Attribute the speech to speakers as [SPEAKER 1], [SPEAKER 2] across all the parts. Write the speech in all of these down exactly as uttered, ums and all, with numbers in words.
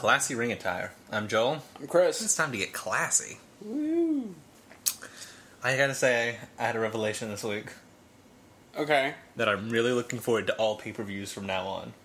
[SPEAKER 1] Classy Ring Attire. I'm Joel.
[SPEAKER 2] I'm Chris.
[SPEAKER 1] It's time to get classy.
[SPEAKER 2] Woo.
[SPEAKER 1] I gotta say, I had a revelation this week.
[SPEAKER 2] Okay.
[SPEAKER 1] That I'm really looking forward to all pay-per-views from now on.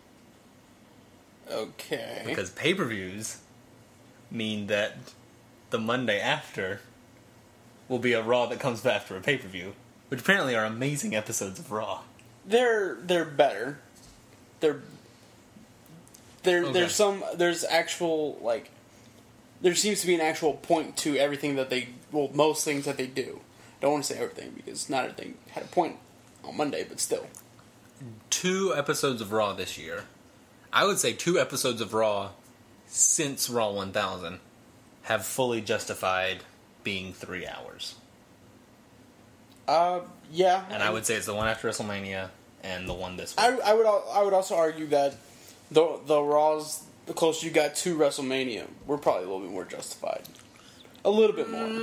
[SPEAKER 2] Okay.
[SPEAKER 1] Because pay-per-views mean that the Monday after will be a Raw that comes after a pay-per-view, which apparently are amazing episodes of Raw.
[SPEAKER 2] They're they're better. They're there.
[SPEAKER 1] Okay.
[SPEAKER 2] There's some. There's actual like. There seems to be an actual point to everything that they. Well, most things that they do. Don't want to say everything because not everything had a point on Monday, but still.
[SPEAKER 1] Two episodes of Raw this year. I would say two episodes of Raw since Raw one thousand have fully justified being three hours.
[SPEAKER 2] Uh, yeah.
[SPEAKER 1] And I would say it's the one after WrestleMania and the one this week.
[SPEAKER 2] I, I would. al- I would also argue that the the Raws, the closer you got to WrestleMania, were probably a little bit more justified. A little bit more.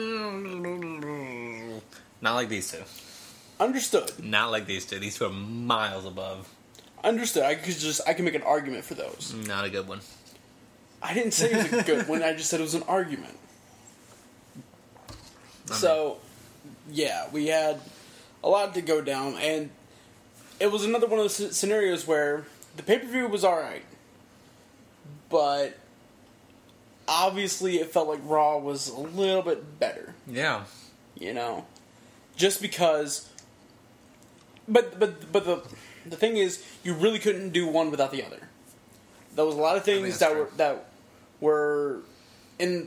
[SPEAKER 1] Not like these two.
[SPEAKER 2] Understood.
[SPEAKER 1] Not like these two. These two are miles above.
[SPEAKER 2] Understood. I could just. I can make an argument for those.
[SPEAKER 1] Not a good one.
[SPEAKER 2] I didn't say it was a good one. I just said it was an argument.
[SPEAKER 1] I
[SPEAKER 2] So, yeah, we had a lot to go down, and it was another one of those sc- scenarios where the pay-per-view was alright, but obviously it felt like Raw was a little bit better,
[SPEAKER 1] Yeah.
[SPEAKER 2] you know? Just because... But but but the the thing is, you really couldn't do one without the other. There was a lot of
[SPEAKER 1] think
[SPEAKER 2] things
[SPEAKER 1] that's
[SPEAKER 2] that
[SPEAKER 1] true.
[SPEAKER 2] were that were in...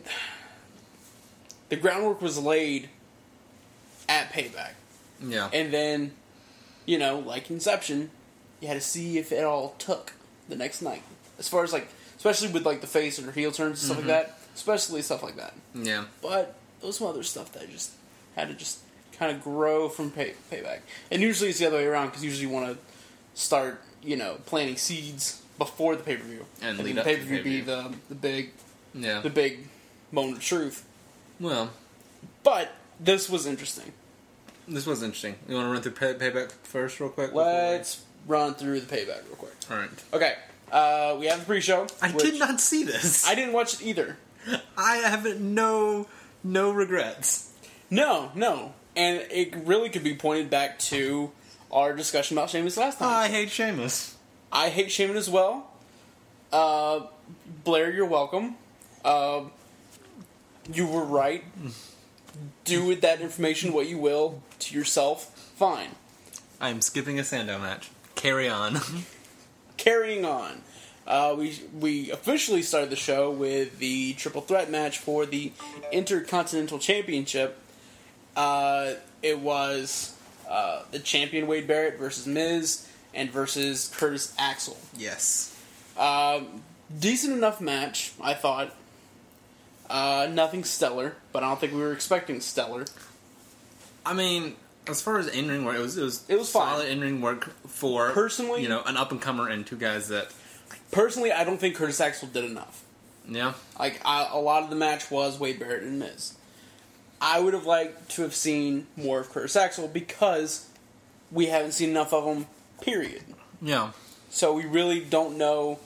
[SPEAKER 2] The groundwork was laid at Payback.
[SPEAKER 1] Yeah.
[SPEAKER 2] And then, you know, like Inception, you had to see if it all took the next night. As far as, like, especially with, like, the face or heel turns and stuff
[SPEAKER 1] Mm-hmm.
[SPEAKER 2] like that. Especially stuff like that.
[SPEAKER 1] Yeah.
[SPEAKER 2] But there was some other stuff that I just had to just kind of grow from pay, Payback. And usually it's the other way around, because usually you want to start, you know, planting seeds before the pay-per-view.
[SPEAKER 1] And
[SPEAKER 2] then
[SPEAKER 1] lead
[SPEAKER 2] the
[SPEAKER 1] up to the
[SPEAKER 2] pay-per-view be
[SPEAKER 1] pay-per-view.
[SPEAKER 2] the, the big,
[SPEAKER 1] Yeah.
[SPEAKER 2] the big moment of truth.
[SPEAKER 1] Well,
[SPEAKER 2] But this was interesting.
[SPEAKER 1] this was interesting. You want to run through pay- Payback first real quick? before we-
[SPEAKER 2] Let's run through the Payback real quick.
[SPEAKER 1] Alright.
[SPEAKER 2] Okay, uh, we have the pre-show.
[SPEAKER 1] I
[SPEAKER 2] which-
[SPEAKER 1] did not see this.
[SPEAKER 2] I didn't watch it either.
[SPEAKER 1] I have no, no regrets.
[SPEAKER 2] No, no. And it really could be pointed back to our discussion about Sheamus last time.
[SPEAKER 1] I hate Sheamus.
[SPEAKER 2] I hate Sheamus as well. Uh, Blair, you're welcome. Uh, you were right. Do with that information what you will to yourself. Fine.
[SPEAKER 1] I'm skipping a Sandow match. Carry on.
[SPEAKER 2] Carrying on. Uh, we we officially started the show with the triple threat match for the Intercontinental Championship. Uh, it was uh, the champion Wade Barrett versus Miz and versus Curtis Axel.
[SPEAKER 1] Yes.
[SPEAKER 2] Um, decent enough match, I thought. Uh, nothing stellar, but I don't think we were expecting stellar.
[SPEAKER 1] I mean, as far as in-ring work, it was it was,
[SPEAKER 2] It was fine.
[SPEAKER 1] solid in-ring work for
[SPEAKER 2] Personally-
[SPEAKER 1] you know, an up-and-comer and two guys that
[SPEAKER 2] Personally, I don't think Curtis Axel did enough.
[SPEAKER 1] yeah.
[SPEAKER 2] Like, I, a lot of the match was Wade Barrett and Miz. I would have liked to have seen more of Curtis Axel because we haven't seen enough of him, period.
[SPEAKER 1] Yeah.
[SPEAKER 2] So we really don't know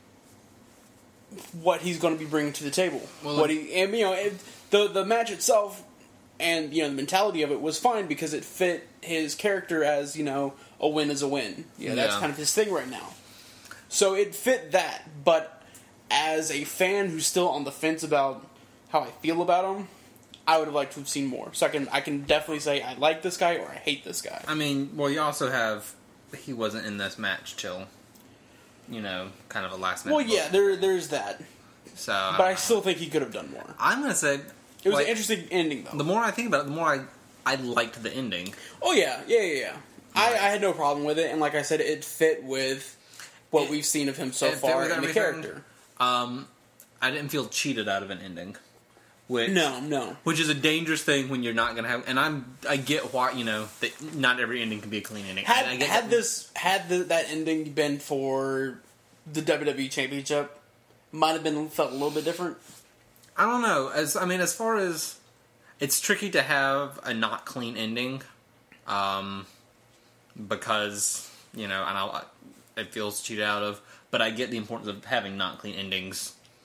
[SPEAKER 2] what he's going to be bringing to the table.
[SPEAKER 1] Well,
[SPEAKER 2] what he and you know it, the the match itself and you know the mentality of it was fine because it fit his character as you know a win is a win. You know, that's
[SPEAKER 1] Yeah.
[SPEAKER 2] kind of his thing right now. So it fit that, but as a fan who's still on the fence about how I feel about him, I would have liked to have seen more. So I can I can definitely say I like this guy or I hate this guy.
[SPEAKER 1] I mean, well, you also have he wasn't in this match till you know, kind of a last minute.
[SPEAKER 2] Well, yeah, there there's that,
[SPEAKER 1] So,
[SPEAKER 2] but I still think he could have done more.
[SPEAKER 1] I'm gonna say
[SPEAKER 2] It was
[SPEAKER 1] like,
[SPEAKER 2] an interesting ending, though.
[SPEAKER 1] The more I think about it, the more I I liked the ending.
[SPEAKER 2] Oh yeah, yeah, yeah, yeah. I, I had no problem with it, and like I said, it fit with what
[SPEAKER 1] It-
[SPEAKER 2] we've seen of him so
[SPEAKER 1] it fit
[SPEAKER 2] far
[SPEAKER 1] with
[SPEAKER 2] in the
[SPEAKER 1] everything.
[SPEAKER 2] character.
[SPEAKER 1] Um, I didn't feel cheated out of an ending, which
[SPEAKER 2] No, no.
[SPEAKER 1] which is a dangerous thing when you're not gonna have. And I'm I get why you know that not every ending can be a clean ending.
[SPEAKER 2] Had
[SPEAKER 1] And I get
[SPEAKER 2] had
[SPEAKER 1] that-
[SPEAKER 2] this had the, that ending been for the W W E Championship, might have been felt a little bit different.
[SPEAKER 1] I don't know. As I mean, as far as it's tricky to have a not clean ending, um, because you know, and I'll, it feels cheated out of. But I get the importance of having not clean endings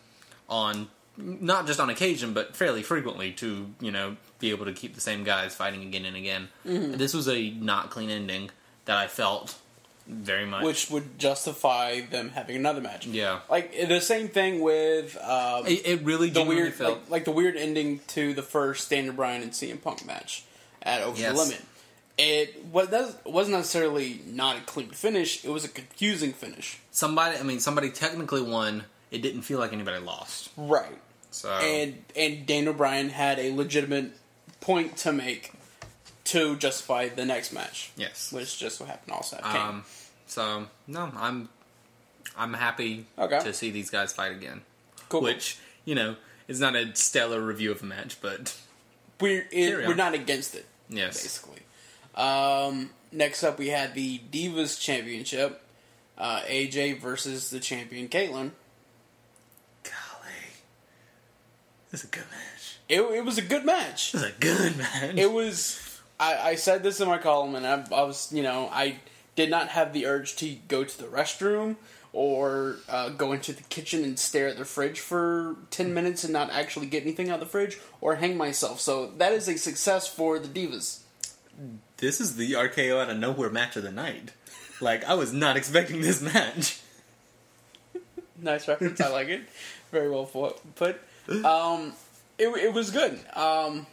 [SPEAKER 1] on not just on occasion, but fairly frequently to, you know, be able to keep the same guys fighting again and again. Mm-hmm. This was a not clean ending that I felt very much.
[SPEAKER 2] Which would justify them having another match.
[SPEAKER 1] Yeah.
[SPEAKER 2] Like, the same thing with... Um,
[SPEAKER 1] it, it really
[SPEAKER 2] the weird,
[SPEAKER 1] felt...
[SPEAKER 2] like, like the weird ending to the first Daniel Bryan and C M Punk match at Over yes. the Limit. It was, wasn't necessarily not a clean finish, it was a confusing finish.
[SPEAKER 1] Somebody, I mean, somebody technically won, it didn't feel like anybody lost.
[SPEAKER 2] Right.
[SPEAKER 1] So...
[SPEAKER 2] And, and Daniel Bryan had a legitimate point to make to justify the next match.
[SPEAKER 1] Yes.
[SPEAKER 2] Which just so happened also at
[SPEAKER 1] Kane. Um, so, no, I'm I'm happy
[SPEAKER 2] okay.
[SPEAKER 1] to see these guys fight again.
[SPEAKER 2] Cool.
[SPEAKER 1] Which, you know, is not a stellar review of a match, but...
[SPEAKER 2] We're, it, we're not against it.
[SPEAKER 1] Yes.
[SPEAKER 2] Basically. Um, next up, we had the Divas Championship. Uh, A J versus the champion, Caitlyn.
[SPEAKER 1] Golly. This is a good match.
[SPEAKER 2] It, it was a good match.
[SPEAKER 1] It was a good match.
[SPEAKER 2] It was... I, I said this in my column, and I, I was, you know, I did not have the urge to go to the restroom or uh, go into the kitchen and stare at the fridge for ten minutes and not actually get anything out of the fridge or hang myself. So that is a success for the Divas.
[SPEAKER 1] This is the R K O out of nowhere match of the night. Like, I was not expecting this match.
[SPEAKER 2] Nice reference. I like it. Very well put. Um, it, it was good. Um,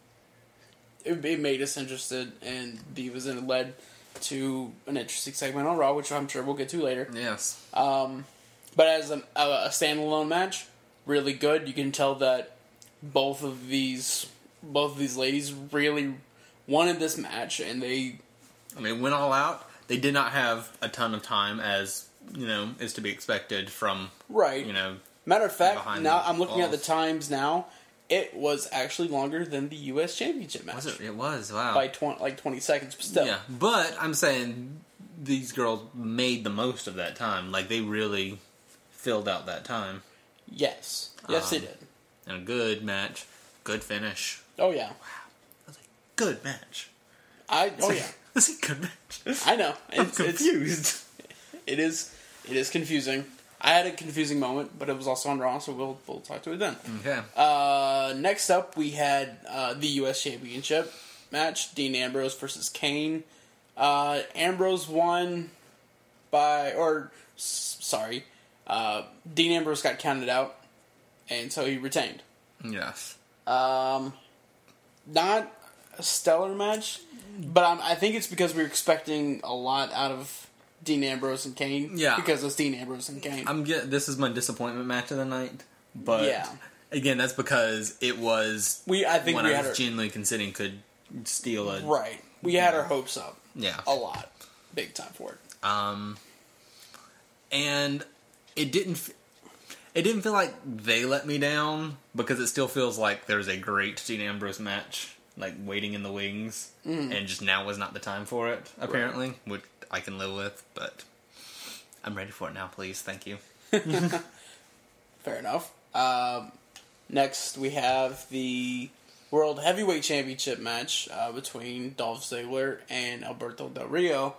[SPEAKER 2] it, it made us interested in Divas, and it led to an interesting segment on Raw, which I'm sure we'll get to later.
[SPEAKER 1] Yes.
[SPEAKER 2] Um, but as a, a standalone match, really good. You can tell that both of these both of these ladies really wanted this match, and they...
[SPEAKER 1] I mean, went all out. They did not have a ton of time, as, you know, is to be expected from,
[SPEAKER 2] right.
[SPEAKER 1] you know...
[SPEAKER 2] Matter of fact, now I'm looking walls. at the times now. It was actually longer than the U S Championship match.
[SPEAKER 1] Was it? It was, wow.
[SPEAKER 2] By twenty, like twenty seconds, but still.
[SPEAKER 1] Yeah, but I'm saying these girls made the most of that time. Like, they really filled out that time.
[SPEAKER 2] Yes. Yes, um, they did.
[SPEAKER 1] And a good match. Good finish.
[SPEAKER 2] Oh, yeah.
[SPEAKER 1] Wow. That was a good match.
[SPEAKER 2] I Oh, yeah.
[SPEAKER 1] That's a good match.
[SPEAKER 2] I know.
[SPEAKER 1] I'm it's, confused.
[SPEAKER 2] It's, it is It is confusing. I had a confusing moment, but it was also on Raw, so we'll we'll talk to it then.
[SPEAKER 1] Okay.
[SPEAKER 2] Uh, next up, we had uh, the U S Championship match: Dean Ambrose versus Kane. Uh, Ambrose won by, or s- sorry, uh, Dean Ambrose got counted out, and so he retained.
[SPEAKER 1] Yes.
[SPEAKER 2] Um, not a stellar match, but I'm, I think it's because we were expecting a lot out of Dean Ambrose and Kane.
[SPEAKER 1] Yeah.
[SPEAKER 2] Because it's Dean Ambrose and Kane.
[SPEAKER 1] I'm get, this is my disappointment match of the night. But
[SPEAKER 2] yeah.
[SPEAKER 1] again, that's because it was
[SPEAKER 2] we I think
[SPEAKER 1] when
[SPEAKER 2] we
[SPEAKER 1] I
[SPEAKER 2] had
[SPEAKER 1] was
[SPEAKER 2] our,
[SPEAKER 1] genuinely considering could steal a...
[SPEAKER 2] Right. We had our hopes up.
[SPEAKER 1] Yeah.
[SPEAKER 2] A lot. Big time for it.
[SPEAKER 1] Um, and it didn't... F- it didn't feel like they let me down, because it still feels like there's a great Dean Ambrose match, like, waiting in the wings, mm. and just now was not the time for it, apparently, right. Which I can live with, but I'm ready for it now, please. Thank you.
[SPEAKER 2] Fair enough. Um, next, we have the World Heavyweight Championship match uh, between Dolph Ziggler and Alberto Del Rio.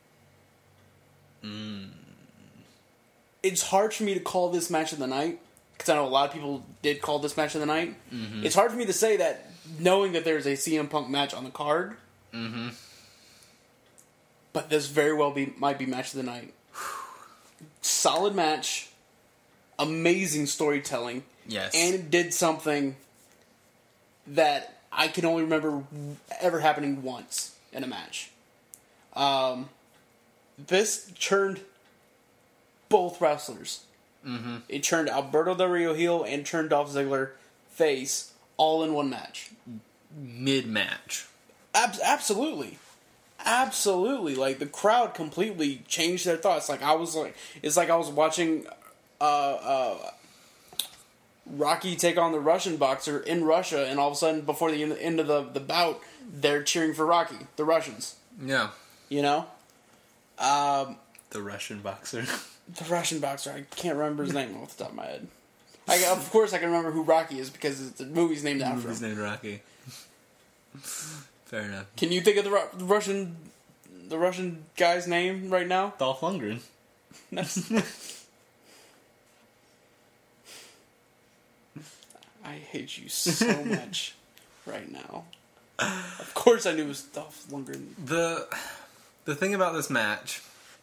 [SPEAKER 1] Mm.
[SPEAKER 2] It's hard for me to call this match of the night, because I know a lot of people did call this match of the night.
[SPEAKER 1] Mm-hmm.
[SPEAKER 2] It's hard for me to say that, knowing that there's a C M Punk match on the card.
[SPEAKER 1] Mm-hmm.
[SPEAKER 2] But this very well be might be match of the night. Solid match. Amazing storytelling.
[SPEAKER 1] Yes.
[SPEAKER 2] And it did something that I can only remember ever happening once in a match. Um, this turned both wrestlers.
[SPEAKER 1] Mm-hmm.
[SPEAKER 2] It turned Alberto Del Rio heel and turned Dolph Ziggler face all in one match.
[SPEAKER 1] Mid-match.
[SPEAKER 2] Ab- absolutely. Absolutely. Like, the crowd completely changed their thoughts. Like, I was like, it's like I was watching uh, uh, Rocky take on the Russian boxer in Russia, and all of a sudden, before the end of the, the bout, they're cheering for Rocky, the Russians.
[SPEAKER 1] Yeah.
[SPEAKER 2] You know? Um,
[SPEAKER 1] the Russian boxer.
[SPEAKER 2] The Russian boxer. I can't remember his name off the top of my head. I, of course, I can remember who Rocky is because the movie's named after him.
[SPEAKER 1] The movie's named Rocky. Fair enough.
[SPEAKER 2] Can you think of the, Ru- the Russian, the Russian guy's name right now?
[SPEAKER 1] Dolph Lundgren.
[SPEAKER 2] I hate you so much right now. Of course I knew it was Dolph Lundgren.
[SPEAKER 1] The, the thing about this match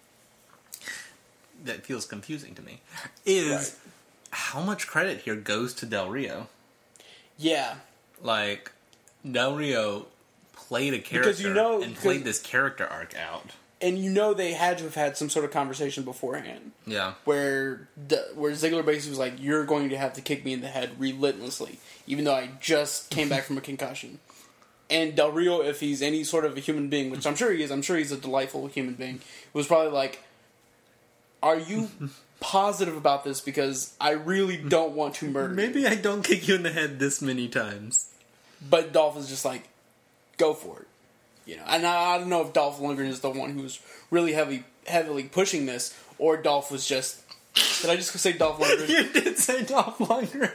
[SPEAKER 1] that feels confusing to me is right. how much credit here goes to Del Rio.
[SPEAKER 2] Yeah.
[SPEAKER 1] Like, Del Rio played a character
[SPEAKER 2] you know,
[SPEAKER 1] and played this character arc out.
[SPEAKER 2] And you know they had to have had some sort of conversation beforehand.
[SPEAKER 1] Yeah.
[SPEAKER 2] Where where Ziggler basically was like, you're going to have to kick me in the head relentlessly, even though I just came back from a concussion. And Del Rio, if he's any sort of a human being, which I'm sure he is, I'm sure he's a delightful human being, was probably like, are you positive about this? Because I really don't want to murder
[SPEAKER 1] Maybe
[SPEAKER 2] you.
[SPEAKER 1] I don't kick you in the head this many times.
[SPEAKER 2] But Dolph is just like, go for it. You know, and I, I don't know if Dolph Lundgren is the one who was really heavy, heavily pushing this, or Dolph was just... Did I just say Dolph Lundgren?
[SPEAKER 1] You did say Dolph Lundgren.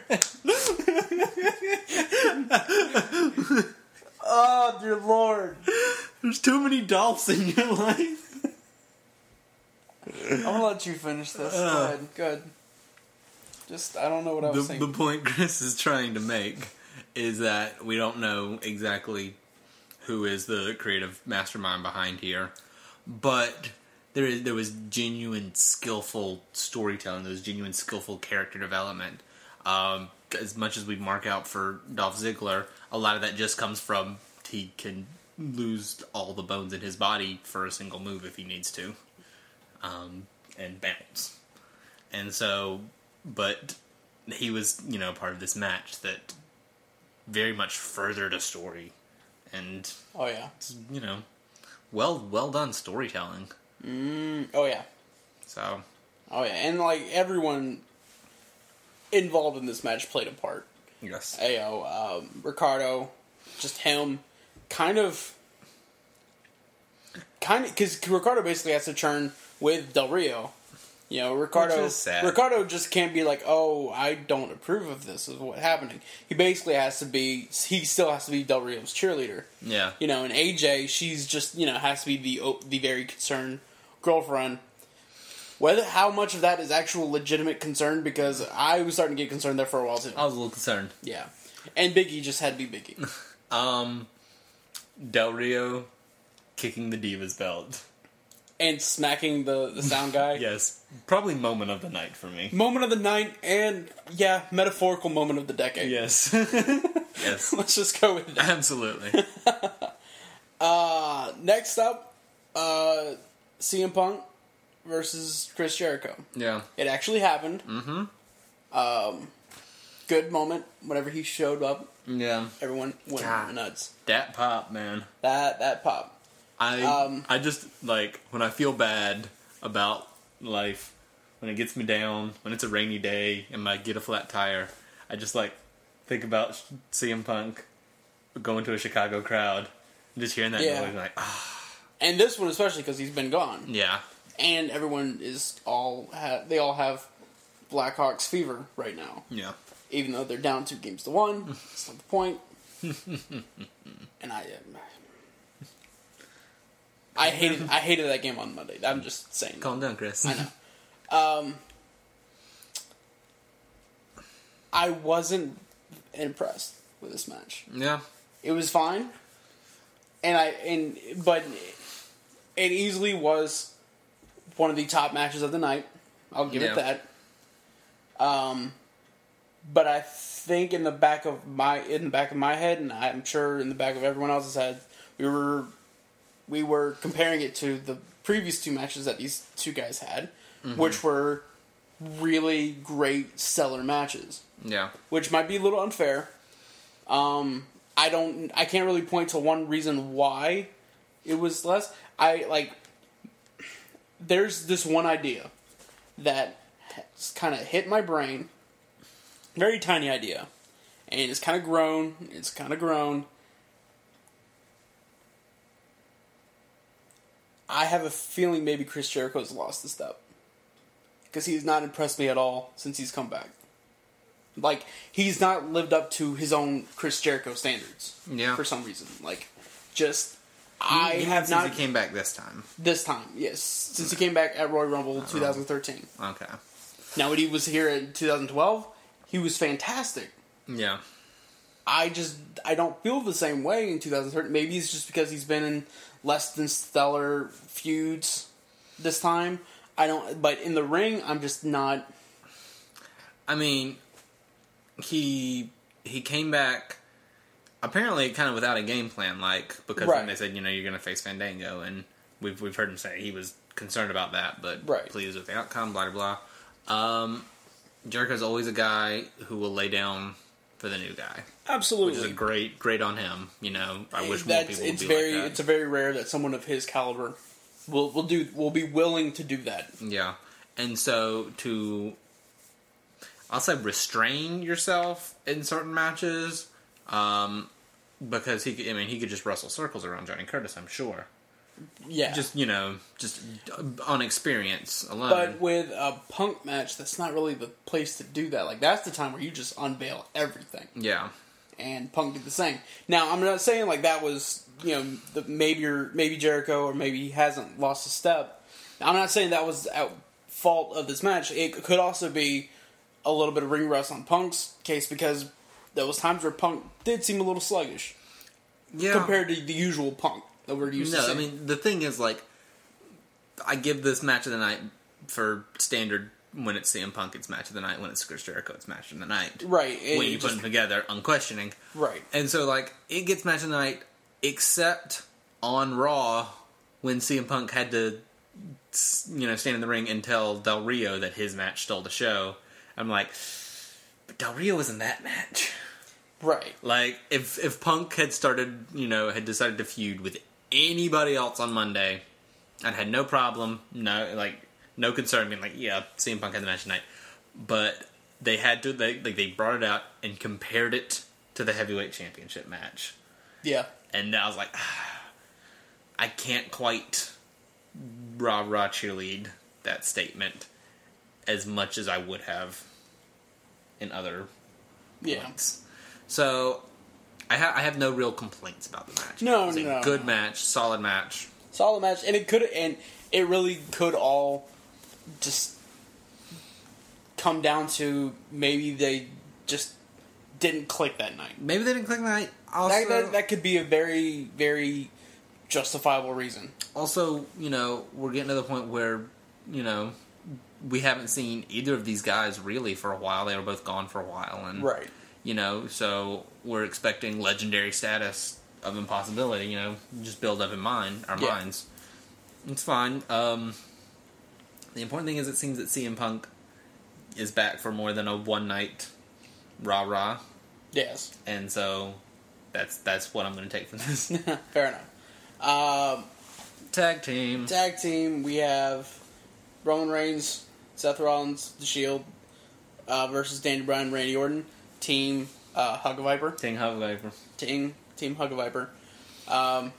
[SPEAKER 2] Oh, dear Lord.
[SPEAKER 1] There's too many Dolphs in your life.
[SPEAKER 2] I'm gonna let you finish this. Uh, Go ahead. Good. Just, I don't know what I was
[SPEAKER 1] the,
[SPEAKER 2] saying.
[SPEAKER 1] The point Chris is trying to make is that we don't know exactly who is the creative mastermind behind here, but there is there was genuine skillful storytelling. There was genuine skillful character development. Um, as much as we mark out for Dolph Ziggler, a lot of that just comes from he can lose all the bones in his body for a single move if he needs to, um, and bounce. And so, but he was, you know, part of this match that very much furthered a story. And
[SPEAKER 2] oh yeah,
[SPEAKER 1] it's, you know, well, well done storytelling.
[SPEAKER 2] Mm, oh yeah.
[SPEAKER 1] So.
[SPEAKER 2] Oh yeah, and like everyone involved in this match played a part.
[SPEAKER 1] Yes.
[SPEAKER 2] You know, um, Ricardo, just him, kind of, kind of, because Ricardo basically has to turn with Del Rio. You know, Ricardo.
[SPEAKER 1] Which is sad.
[SPEAKER 2] Ricardo just can't be like, "Oh, I don't approve of this. Is what's happening." He basically has to be. He still has to be Del Rio's cheerleader.
[SPEAKER 1] Yeah.
[SPEAKER 2] You know, and A J, she's just you know has to be the the very concerned girlfriend. Whether how much of that is actual legitimate concern, because I was starting to get concerned there for a while too.
[SPEAKER 1] I was a little concerned.
[SPEAKER 2] Yeah, and Biggie just had to be Biggie.
[SPEAKER 1] um, Del Rio kicking the Divas belt.
[SPEAKER 2] And smacking the, the sound guy.
[SPEAKER 1] Yes. Probably moment of the night for me.
[SPEAKER 2] Moment of the night, and, yeah, metaphorical moment of the decade.
[SPEAKER 1] Yes. Yes.
[SPEAKER 2] Let's just go with that.
[SPEAKER 1] Absolutely.
[SPEAKER 2] uh, next up, uh, C M Punk versus Chris Jericho.
[SPEAKER 1] Yeah.
[SPEAKER 2] It actually happened.
[SPEAKER 1] Mm-hmm.
[SPEAKER 2] Um, good moment whenever he showed up.
[SPEAKER 1] Yeah.
[SPEAKER 2] Everyone went
[SPEAKER 1] God,
[SPEAKER 2] nuts.
[SPEAKER 1] That pop, man.
[SPEAKER 2] That, that pop.
[SPEAKER 1] I
[SPEAKER 2] Um,
[SPEAKER 1] I just, like, when I feel bad about life, when it gets me down, when it's a rainy day and I get a flat tire, I just, like, think about C M Punk going to a Chicago crowd and just hearing that
[SPEAKER 2] Yeah.
[SPEAKER 1] noise, like, ah.
[SPEAKER 2] And this one especially because he's been gone.
[SPEAKER 1] Yeah.
[SPEAKER 2] And everyone is all, ha- they all have Blackhawks fever right now.
[SPEAKER 1] Yeah.
[SPEAKER 2] Even though they're down two games to one. That's not the point. And I... Um, I hated I hated that game on Monday. I'm just saying.
[SPEAKER 1] Calm down, Chris.
[SPEAKER 2] I know. Um, I wasn't impressed with this match.
[SPEAKER 1] Yeah.
[SPEAKER 2] It was fine, and I and but it easily was one of the top matches of the night. I'll give
[SPEAKER 1] yeah.
[SPEAKER 2] it that. Um, but I think in the back of my in the back of my head, and I'm sure in the back of everyone else's head, we were. We were comparing it to the previous two matches that these two guys had, mm-hmm. which were really great stellar matches.
[SPEAKER 1] Yeah.
[SPEAKER 2] Which might be a little unfair. Um, I don't. I can't really point to one reason why it was less. I like. There's this one idea that has kind of hit my brain. Very tiny idea, and it's kind of grown. It's kind of grown. I have a feeling maybe Chris Jericho's lost the step. Because he's not impressed me at all since he's come back. Like, he's not lived up to his own Chris Jericho standards.
[SPEAKER 1] Yeah.
[SPEAKER 2] For some reason. Like, just...
[SPEAKER 1] You,
[SPEAKER 2] I
[SPEAKER 1] you
[SPEAKER 2] have
[SPEAKER 1] since
[SPEAKER 2] not...
[SPEAKER 1] he came back this time.
[SPEAKER 2] This time, yes. Since he came back at Royal Rumble twenty thirteen.
[SPEAKER 1] Okay.
[SPEAKER 2] Now, when he was here in twenty twelve, he was fantastic.
[SPEAKER 1] Yeah.
[SPEAKER 2] I just, I don't feel the same way in two thousand thirteen. Maybe it's just because he's been in less than stellar feuds this time. I don't, but in the ring, I'm just not.
[SPEAKER 1] I mean, he he came back apparently kind of without a game plan, like because
[SPEAKER 2] Right.
[SPEAKER 1] when they said, you know, you're going to face Fandango, and we've we've heard him say he was concerned about that, but
[SPEAKER 2] Right.
[SPEAKER 1] pleased with the outcome. Blah blah blah. Um, Jericho's always a guy who will lay down for the new guy,
[SPEAKER 2] Absolutely.
[SPEAKER 1] which is a great great on him. You know, I wish more
[SPEAKER 2] That's,
[SPEAKER 1] people would
[SPEAKER 2] it's
[SPEAKER 1] be
[SPEAKER 2] very,
[SPEAKER 1] like that.
[SPEAKER 2] It's a very rare that someone of his caliber will will do will be willing to do that.
[SPEAKER 1] Yeah, and so to, I'll say restrain yourself in certain matches, um, because he, could, I mean, he could just wrestle circles around Johnny Curtis, I'm sure.
[SPEAKER 2] Yeah,
[SPEAKER 1] Just you know, just on experience alone.
[SPEAKER 2] but with a Punk match, that's not really the place to do that. Like that's the time where you just unveil everything.
[SPEAKER 1] yeah,
[SPEAKER 2] And Punk did the same. Now, I'm not saying like that was, you know, the, maybe or maybe Jericho or maybe he hasn't lost a step. I'm not saying that was at fault of this match. It could also be a little bit of ring rust on Punk's case because there was times where Punk did seem a little sluggish
[SPEAKER 1] yeah.
[SPEAKER 2] compared to the usual Punk that we're used
[SPEAKER 1] No,
[SPEAKER 2] to
[SPEAKER 1] I
[SPEAKER 2] seeing.
[SPEAKER 1] mean the thing is like, I give this match of the night for standard. When it's C M Punk, it's match of the night. When it's Chris Jericho, it's match of the night.
[SPEAKER 2] Right. it-
[SPEAKER 1] When
[SPEAKER 2] it
[SPEAKER 1] you put
[SPEAKER 2] just-
[SPEAKER 1] them together, unquestioning.
[SPEAKER 2] Right.
[SPEAKER 1] And so, like, it gets match of the night, except on Raw, when C M Punk had to, you know, stand in the ring and tell Del Rio that his match stole the show. I'm like, but Del Rio was in that match.
[SPEAKER 2] Right.
[SPEAKER 1] Like, if if Punk had started, you know, had decided to feud with anybody else on Monday, I'd had no problem, no, like, no concern being like, yeah, C M Punk had the match tonight. But they had to, they, like, they brought it out and compared it to the heavyweight championship match.
[SPEAKER 2] Yeah.
[SPEAKER 1] And I was like, ah, I can't quite rah rah cheerlead that statement as much as I would have in other
[SPEAKER 2] Yeah.
[SPEAKER 1] points. So I, ha- I have no real complaints about the match.
[SPEAKER 2] No,
[SPEAKER 1] it was a
[SPEAKER 2] no,
[SPEAKER 1] good
[SPEAKER 2] no.
[SPEAKER 1] match, solid match.
[SPEAKER 2] Solid match, and it could, and it really could all just come down to maybe they just didn't click that night.
[SPEAKER 1] Maybe they didn't click tonight. Also,
[SPEAKER 2] That, that, that could be a very, very justifiable reason.
[SPEAKER 1] also, you know, we're getting to the point where, you know, we haven't seen either of these guys really for a while. They were both gone for a while, and
[SPEAKER 2] Right.
[SPEAKER 1] you know, so we're expecting legendary status of impossibility. You know, just build up in mind our
[SPEAKER 2] Yeah.
[SPEAKER 1] minds. It's fine. Um, the important thing is, it seems that C M Punk is back for more than a one night rah rah,
[SPEAKER 2] Yes.
[SPEAKER 1] and so that's that's what I'm going to take from this
[SPEAKER 2] Fair enough. Um,
[SPEAKER 1] tag team.
[SPEAKER 2] tag team, we have Roman Reigns, Seth Rollins, The Shield, uh, versus Daniel Bryan, Randy Orton. Team uh, Hug Viper.
[SPEAKER 1] Ting Hug Viper.
[SPEAKER 2] Team Team Hug Viper. Um,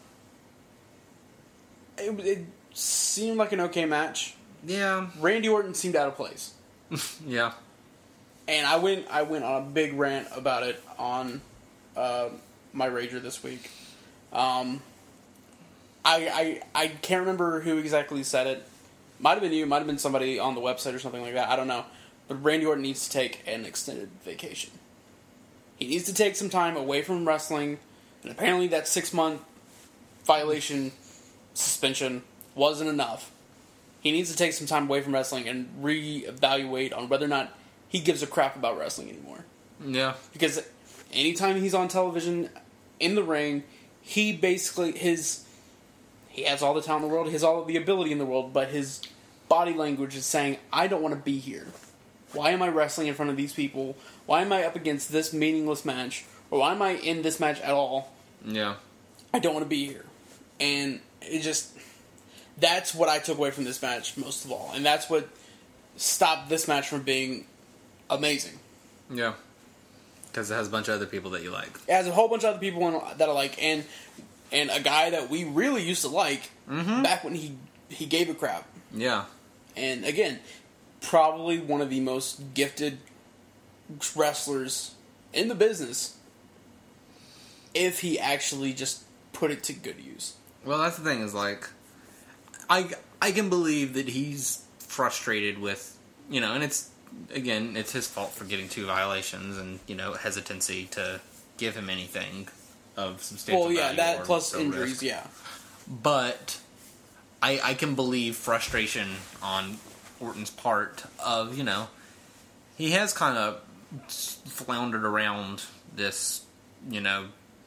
[SPEAKER 2] it, it seemed like an okay match.
[SPEAKER 1] Yeah,
[SPEAKER 2] Randy Orton seemed out of place,
[SPEAKER 1] yeah.
[SPEAKER 2] and I went I went on a big rant about it on uh, my Rager this week. Um, I, I I can't remember who exactly said it. Might have been you. Might have been somebody on the website or something like that. I don't know. But Randy Orton needs to take an extended vacation. He needs to take some time away from wrestling, and apparently that six month violation suspension wasn't enough. He needs to take some time away from wrestling and reevaluate on whether or not he gives a crap about wrestling anymore.
[SPEAKER 1] Yeah.
[SPEAKER 2] Because anytime he's on television, in the ring, he basically, his, he has all the talent in the world, he has all the ability in the world, but his body language is saying, I don't want to be here. Why am I wrestling in front of these people? Why am I up against this meaningless match? Or why am I in this match at all?
[SPEAKER 1] Yeah.
[SPEAKER 2] I don't want to be here. And it just, that's what I took away from this match most of all. And that's what stopped this match from being amazing.
[SPEAKER 1] Yeah. Because it has a bunch of other people that you like.
[SPEAKER 2] It has a whole bunch of other people in, that I like, and and a guy that we really used to like
[SPEAKER 1] Mm-hmm.
[SPEAKER 2] back when he he gave a crap.
[SPEAKER 1] Yeah.
[SPEAKER 2] And again, probably one of the most gifted wrestlers in the business if he actually just put it to good use.
[SPEAKER 1] Well, that's the thing is, like, I, I can believe that he's frustrated with, you know, and it's again, it's his fault for getting two violations and, you know, hesitancy to give him anything of substantial
[SPEAKER 2] Well, yeah,
[SPEAKER 1] value
[SPEAKER 2] that
[SPEAKER 1] or
[SPEAKER 2] plus
[SPEAKER 1] or
[SPEAKER 2] injuries,
[SPEAKER 1] risk.
[SPEAKER 2] yeah.
[SPEAKER 1] But I, I can believe frustration on Orton's part of, you know, he has kind of floundered around this, you know,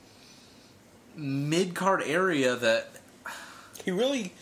[SPEAKER 1] mid-card area that...
[SPEAKER 2] He really...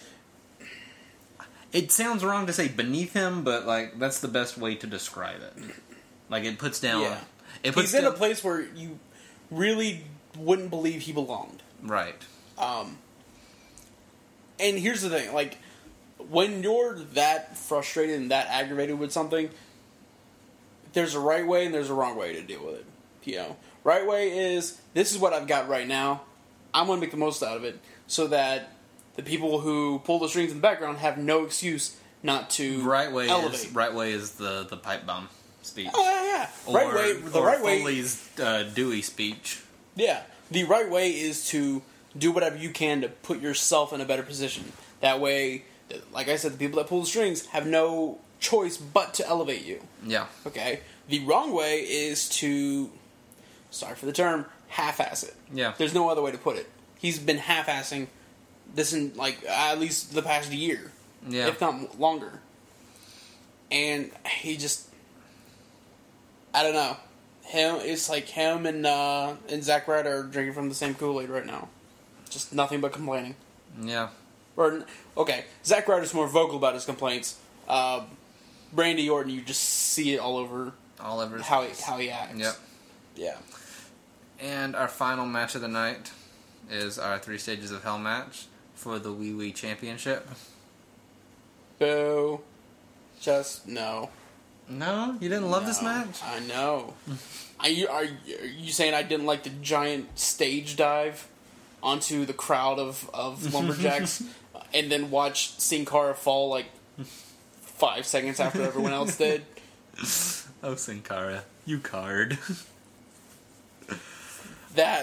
[SPEAKER 1] It sounds wrong to say beneath him, but, like, that's the best way to describe it. Like, it puts down...
[SPEAKER 2] Yeah.
[SPEAKER 1] It puts
[SPEAKER 2] He's in
[SPEAKER 1] down,
[SPEAKER 2] a place where you really wouldn't believe he belonged.
[SPEAKER 1] Right.
[SPEAKER 2] Um, and here's the thing, like, when you're that frustrated and that aggravated with something, there's a right way and there's a wrong way to deal with it. You know, right way is, this is what I've got right now. I'm going to make the most out of it so that the people who pull the strings in the background have no excuse not to
[SPEAKER 1] Right way
[SPEAKER 2] elevate.
[SPEAKER 1] is right way is the, the pipe bomb speech.
[SPEAKER 2] Oh, yeah, yeah.
[SPEAKER 1] Or,
[SPEAKER 2] right way, the
[SPEAKER 1] or
[SPEAKER 2] right way,
[SPEAKER 1] Foley's uh, Dewey speech.
[SPEAKER 2] yeah, the right way is to do whatever you can to put yourself in a better position. That way, like I said, the people that pull the strings have no choice but to elevate you.
[SPEAKER 1] Yeah.
[SPEAKER 2] Okay? The wrong way is to, sorry for the term, half-ass it.
[SPEAKER 1] Yeah.
[SPEAKER 2] There's no other way to put it. He's been half-assing this in, like, at least the past year.
[SPEAKER 1] Yeah.
[SPEAKER 2] If not longer. And he just, I don't know. Him, it's like him and uh, and Zack Ryder are drinking from the same Kool-Aid right now. Just nothing but complaining.
[SPEAKER 1] Yeah.
[SPEAKER 2] Or, okay, Zack Ryder's more vocal about his complaints. Uh, Randy Orton, you just see it all over
[SPEAKER 1] All over his
[SPEAKER 2] how he,
[SPEAKER 1] face.
[SPEAKER 2] how he acts.
[SPEAKER 1] Yep.
[SPEAKER 2] Yeah.
[SPEAKER 1] And our final match of the night is our Three Stages of Hell match for the Wee Wee Championship.
[SPEAKER 2] Boo. Just no.
[SPEAKER 1] No? You didn't love
[SPEAKER 2] No.
[SPEAKER 1] this match?
[SPEAKER 2] I know. are, you, are, you, are you saying I didn't like the giant stage dive onto the crowd of, of lumberjacks and then watch Sin Cara fall like five seconds after everyone else did?
[SPEAKER 1] Oh, Sin Cara. You card.
[SPEAKER 2] That...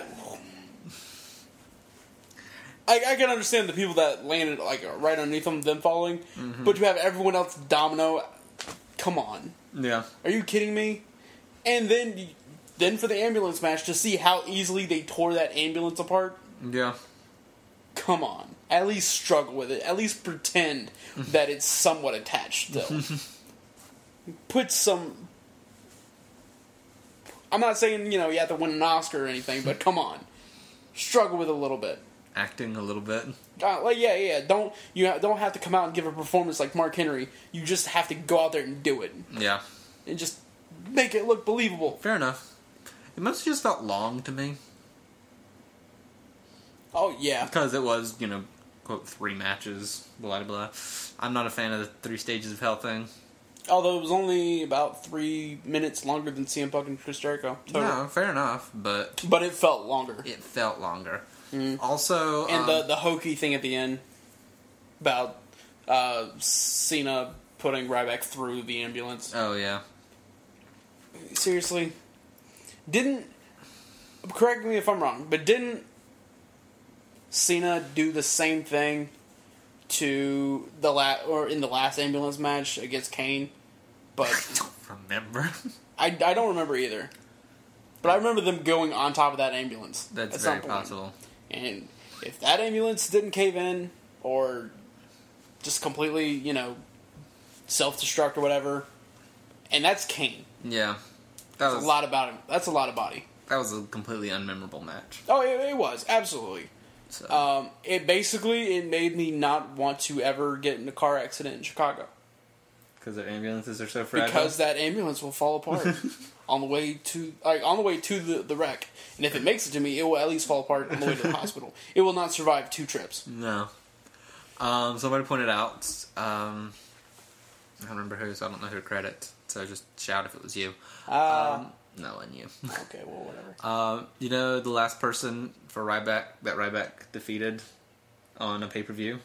[SPEAKER 2] I, I can understand the people that landed like right underneath them, them falling,
[SPEAKER 1] Mm-hmm.
[SPEAKER 2] but to have everyone else domino, come on.
[SPEAKER 1] Yeah.
[SPEAKER 2] Are you kidding me? And then, then for the ambulance match, to see how easily they tore that ambulance apart.
[SPEAKER 1] Yeah.
[SPEAKER 2] Come on, at least struggle with it. At least pretend that it's somewhat attached still. Put some. I'm not saying you know you have to win an Oscar or anything, but come on, struggle with it a little bit.
[SPEAKER 1] Acting a little bit.
[SPEAKER 2] Uh, like yeah, yeah. Don't you ha- don't have to come out and give a performance like Mark Henry. You just have to go out there and do it
[SPEAKER 1] Yeah.
[SPEAKER 2] and just make it look believable.
[SPEAKER 1] Fair enough. It must have just felt long to me.
[SPEAKER 2] Oh yeah,
[SPEAKER 1] Because it was, you know, quote, three matches, blah, blah, blah. I'm not a fan of the Three Stages of Hell thing.
[SPEAKER 2] although it was only about three minutes longer than C M Punk and Chris Jericho. Total.
[SPEAKER 1] No, fair enough, but
[SPEAKER 2] But it felt longer.
[SPEAKER 1] it felt longer.
[SPEAKER 2] Mm.
[SPEAKER 1] Also,
[SPEAKER 2] And
[SPEAKER 1] um,
[SPEAKER 2] the the hokey thing at the end about uh, Cena putting Ryback through the ambulance.
[SPEAKER 1] oh yeah,
[SPEAKER 2] Seriously, didn't correct me if I'm wrong, but didn't Cena do the same thing to the la- or in the last ambulance match against Kane? But
[SPEAKER 1] I don't remember.
[SPEAKER 2] I, I don't remember either. But I remember them going on top of that ambulance.
[SPEAKER 1] That's
[SPEAKER 2] at
[SPEAKER 1] very
[SPEAKER 2] some point.
[SPEAKER 1] possible.
[SPEAKER 2] And if that ambulance didn't cave in, or just completely, you know, self-destruct or whatever, and that's Kane.
[SPEAKER 1] Yeah, that
[SPEAKER 2] That's
[SPEAKER 1] was
[SPEAKER 2] a lot about him. That's a lot of body.
[SPEAKER 1] that was a completely unmemorable match.
[SPEAKER 2] Oh, it, it was absolutely.
[SPEAKER 1] So
[SPEAKER 2] Um, it basically it made me not want to ever get in a car accident in Chicago
[SPEAKER 1] because their ambulances are so fragile.
[SPEAKER 2] because that ambulance will fall apart on the way to like on the way to the, the wreck. And if it makes it to me, it will at least fall apart on the way to the hospital. It will not survive two trips.
[SPEAKER 1] No. Um, somebody pointed out, um, I don't remember who, so I don't know who to credit, so just shout if it was you.
[SPEAKER 2] Uh,
[SPEAKER 1] Um, no, and you.
[SPEAKER 2] okay, well, whatever.
[SPEAKER 1] Um, you know the last person for Ryback that Ryback defeated on a pay-per-view?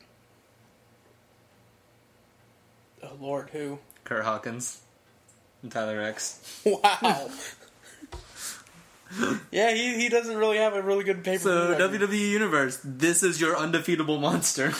[SPEAKER 2] Oh, Lord, who?
[SPEAKER 1] Kurt Hawkins and Tyler X.
[SPEAKER 2] Wow. Yeah, he, he doesn't really have a really good pay per
[SPEAKER 1] So,
[SPEAKER 2] view.
[SPEAKER 1] W W E Universe, this is your undefeatable monster.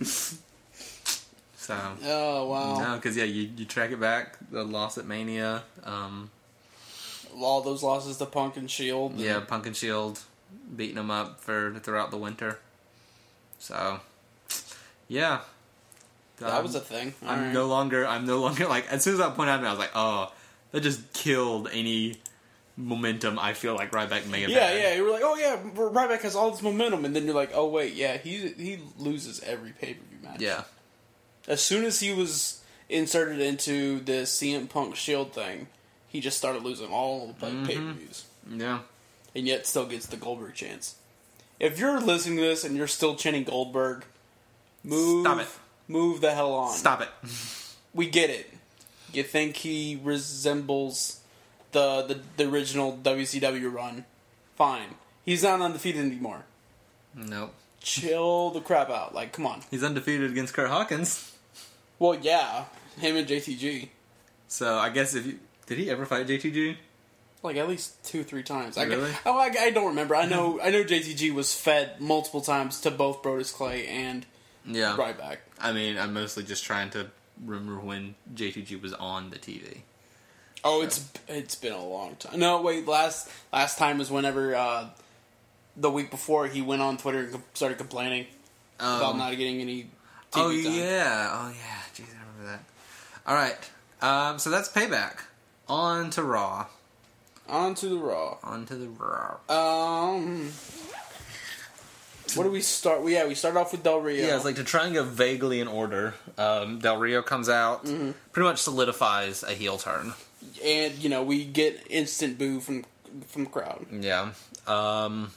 [SPEAKER 1] So.
[SPEAKER 2] Oh, wow.
[SPEAKER 1] No, because, yeah, you, you track it back. The loss at Mania. Um,
[SPEAKER 2] All those losses to Punk and Shield.
[SPEAKER 1] yeah, Punk and Shield beating them up for throughout the winter. So, yeah.
[SPEAKER 2] That
[SPEAKER 1] Um,
[SPEAKER 2] was a thing. All
[SPEAKER 1] I'm
[SPEAKER 2] right.
[SPEAKER 1] no longer, I'm no longer, like, as soon as I pointed out, I was like, oh, that just killed any momentum I feel like Ryback may have
[SPEAKER 2] Yeah,
[SPEAKER 1] had.
[SPEAKER 2] yeah. You were like, oh, yeah, Ryback has all this momentum. And then you're like, oh, wait, yeah, he he loses every pay-per-view match.
[SPEAKER 1] Yeah.
[SPEAKER 2] As soon as he was inserted into the C M Punk Shield thing, he just started losing all the
[SPEAKER 1] Mm-hmm.
[SPEAKER 2] pay-per-views.
[SPEAKER 1] Yeah.
[SPEAKER 2] And yet still gets the Goldberg chance. If you're listening to this and you're still chanting Goldberg, move,
[SPEAKER 1] Stop it.
[SPEAKER 2] move the hell on.
[SPEAKER 1] Stop it.
[SPEAKER 2] We get it. You think he resembles the, the the original W C W run? Fine. He's not undefeated anymore.
[SPEAKER 1] Nope.
[SPEAKER 2] Chill the crap out. Like, come on.
[SPEAKER 1] He's undefeated against Kurt Hawkins.
[SPEAKER 2] Well, yeah, him and J T G.
[SPEAKER 1] So I guess if you... Did he ever fight J T G?
[SPEAKER 2] Like at least two, three times. I,
[SPEAKER 1] Really?
[SPEAKER 2] oh, I, I don't remember. I know. I know J T G was fed multiple times to both Brodus Clay and
[SPEAKER 1] Yeah.
[SPEAKER 2] Ryback.
[SPEAKER 1] I mean, I'm mostly just trying to remember when J T G was on the T V.
[SPEAKER 2] Oh, it's it's been a long time. No, wait. Last last time was whenever uh, the week before he went on Twitter and com- started complaining
[SPEAKER 1] Um,
[SPEAKER 2] about not getting any T V
[SPEAKER 1] oh,
[SPEAKER 2] time.
[SPEAKER 1] yeah. Oh, yeah. Jeez, I remember that. All right. Um, so that's Payback. On to Raw.
[SPEAKER 2] On to the Raw.
[SPEAKER 1] On to the Raw.
[SPEAKER 2] Um, what do we start? Yeah, we start off with Del Rio.
[SPEAKER 1] Yeah, it's like to try and go vaguely in order. Um, Del Rio comes out,
[SPEAKER 2] Mm-hmm.
[SPEAKER 1] pretty much solidifies a heel turn.
[SPEAKER 2] And you know we get instant boo from from the crowd.
[SPEAKER 1] Yeah. Um,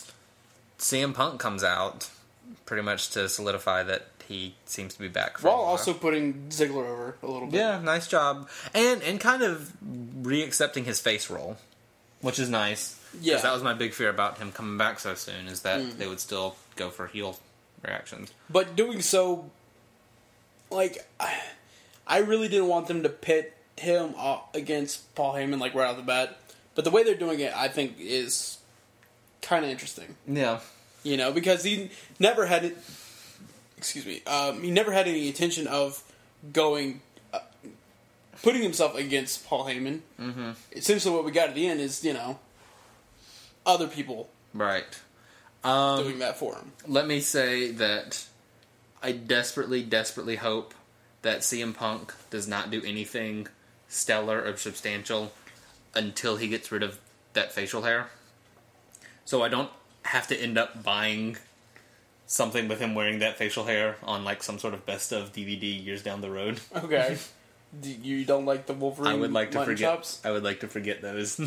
[SPEAKER 1] C M Punk comes out, pretty much to solidify that he seems to be back. For
[SPEAKER 2] While
[SPEAKER 1] a while.
[SPEAKER 2] also putting Ziggler over a little bit.
[SPEAKER 1] Yeah, nice job, and and kind of re-accepting his face role, which is nice.
[SPEAKER 2] Yeah.
[SPEAKER 1] Because that was my big fear about him coming back so soon, is that they would still go for heel reactions.
[SPEAKER 2] But doing so, like, I, I really didn't want them to pit him uh, against Paul Heyman, like, right off the bat. But the way they're doing it, I think, is kind of interesting.
[SPEAKER 1] Yeah.
[SPEAKER 2] You know, because he never had it. Excuse me. Um, he never had any intention of going, uh, putting himself against Paul Heyman. Mm-hmm. Essentially, what we got at the end is, you know, other people
[SPEAKER 1] Right. Um,
[SPEAKER 2] doing that for him.
[SPEAKER 1] let me say that I desperately, desperately hope that C M Punk does not do anything stellar or substantial until he gets rid of that facial hair. So I don't have to end up buying something with him wearing that facial hair on like some sort of best of D V D years down the road.
[SPEAKER 2] Okay. Do you don't like the Wolverine
[SPEAKER 1] I would like to
[SPEAKER 2] mutton
[SPEAKER 1] forget.
[SPEAKER 2] chops?
[SPEAKER 1] I would like to forget those.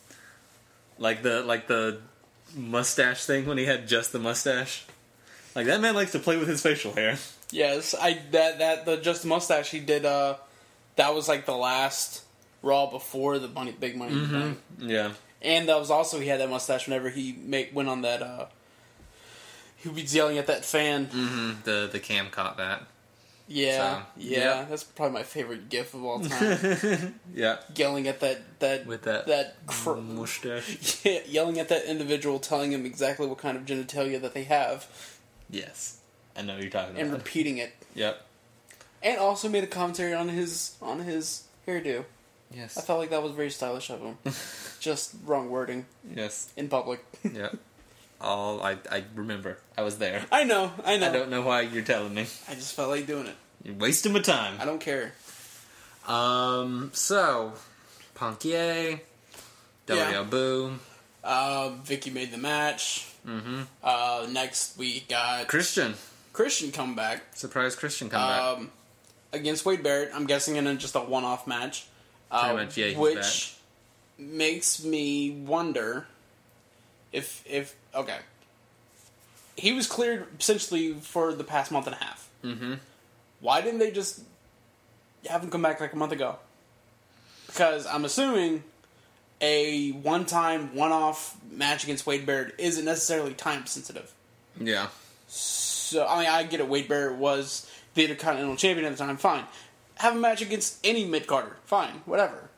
[SPEAKER 1] like the like the mustache thing when he had just the mustache. Like that man likes to play with his facial hair.
[SPEAKER 2] Yes, I that that the just the mustache he did. Uh, that was like the last Raw before the money, big money
[SPEAKER 1] Mm-hmm.
[SPEAKER 2] thing.
[SPEAKER 1] Yeah.
[SPEAKER 2] And that was also he had that mustache whenever he make went on that. Uh, he was yelling at that fan.
[SPEAKER 1] Mm-hmm. The the cam caught that.
[SPEAKER 2] Yeah,
[SPEAKER 1] So,
[SPEAKER 2] yeah,
[SPEAKER 1] yeah.
[SPEAKER 2] that's probably my favorite GIF of all time.
[SPEAKER 1] Yeah.
[SPEAKER 2] Yelling at that that
[SPEAKER 1] With that
[SPEAKER 2] that cr-
[SPEAKER 1] mustache.
[SPEAKER 2] yeah, yelling at that individual, telling him exactly what kind of genitalia that they have,
[SPEAKER 1] Yes. I know what you're talking
[SPEAKER 2] and
[SPEAKER 1] about.
[SPEAKER 2] repeating it.
[SPEAKER 1] Yep.
[SPEAKER 2] And also made a commentary on his on his hairdo.
[SPEAKER 1] Yes.
[SPEAKER 2] I felt like that was very stylish of him. Just wrong wording
[SPEAKER 1] Yes.
[SPEAKER 2] in public.
[SPEAKER 1] Yep. All I I remember. I was there.
[SPEAKER 2] I know, I know.
[SPEAKER 1] I don't know why you're telling me.
[SPEAKER 2] I just felt like doing it.
[SPEAKER 1] You're wasting my time.
[SPEAKER 2] I don't care.
[SPEAKER 1] Um. So, Punk yay. W
[SPEAKER 2] Yeah.
[SPEAKER 1] Boo.
[SPEAKER 2] Uh, Vicky made the match.
[SPEAKER 1] Mm-hmm.
[SPEAKER 2] Uh, next we got
[SPEAKER 1] Christian.
[SPEAKER 2] Christian come back.
[SPEAKER 1] Surprise Christian come back.
[SPEAKER 2] Um, against Wade Barrett. I'm guessing in a, just a one-off match. Uh,
[SPEAKER 1] Pretty much, yeah, he's
[SPEAKER 2] which makes me wonder if if okay. He was cleared essentially for the past month and a half.
[SPEAKER 1] Mm-hmm.
[SPEAKER 2] Why didn't they just have him come back like a month ago? Because I'm assuming a one-time, one-off match against Wade Barrett isn't necessarily time-sensitive.
[SPEAKER 1] Yeah.
[SPEAKER 2] So, I mean, I get it. Wade Barrett was the Intercontinental Champion at the time. Fine. Have a match against any mid-carder. Fine. Whatever.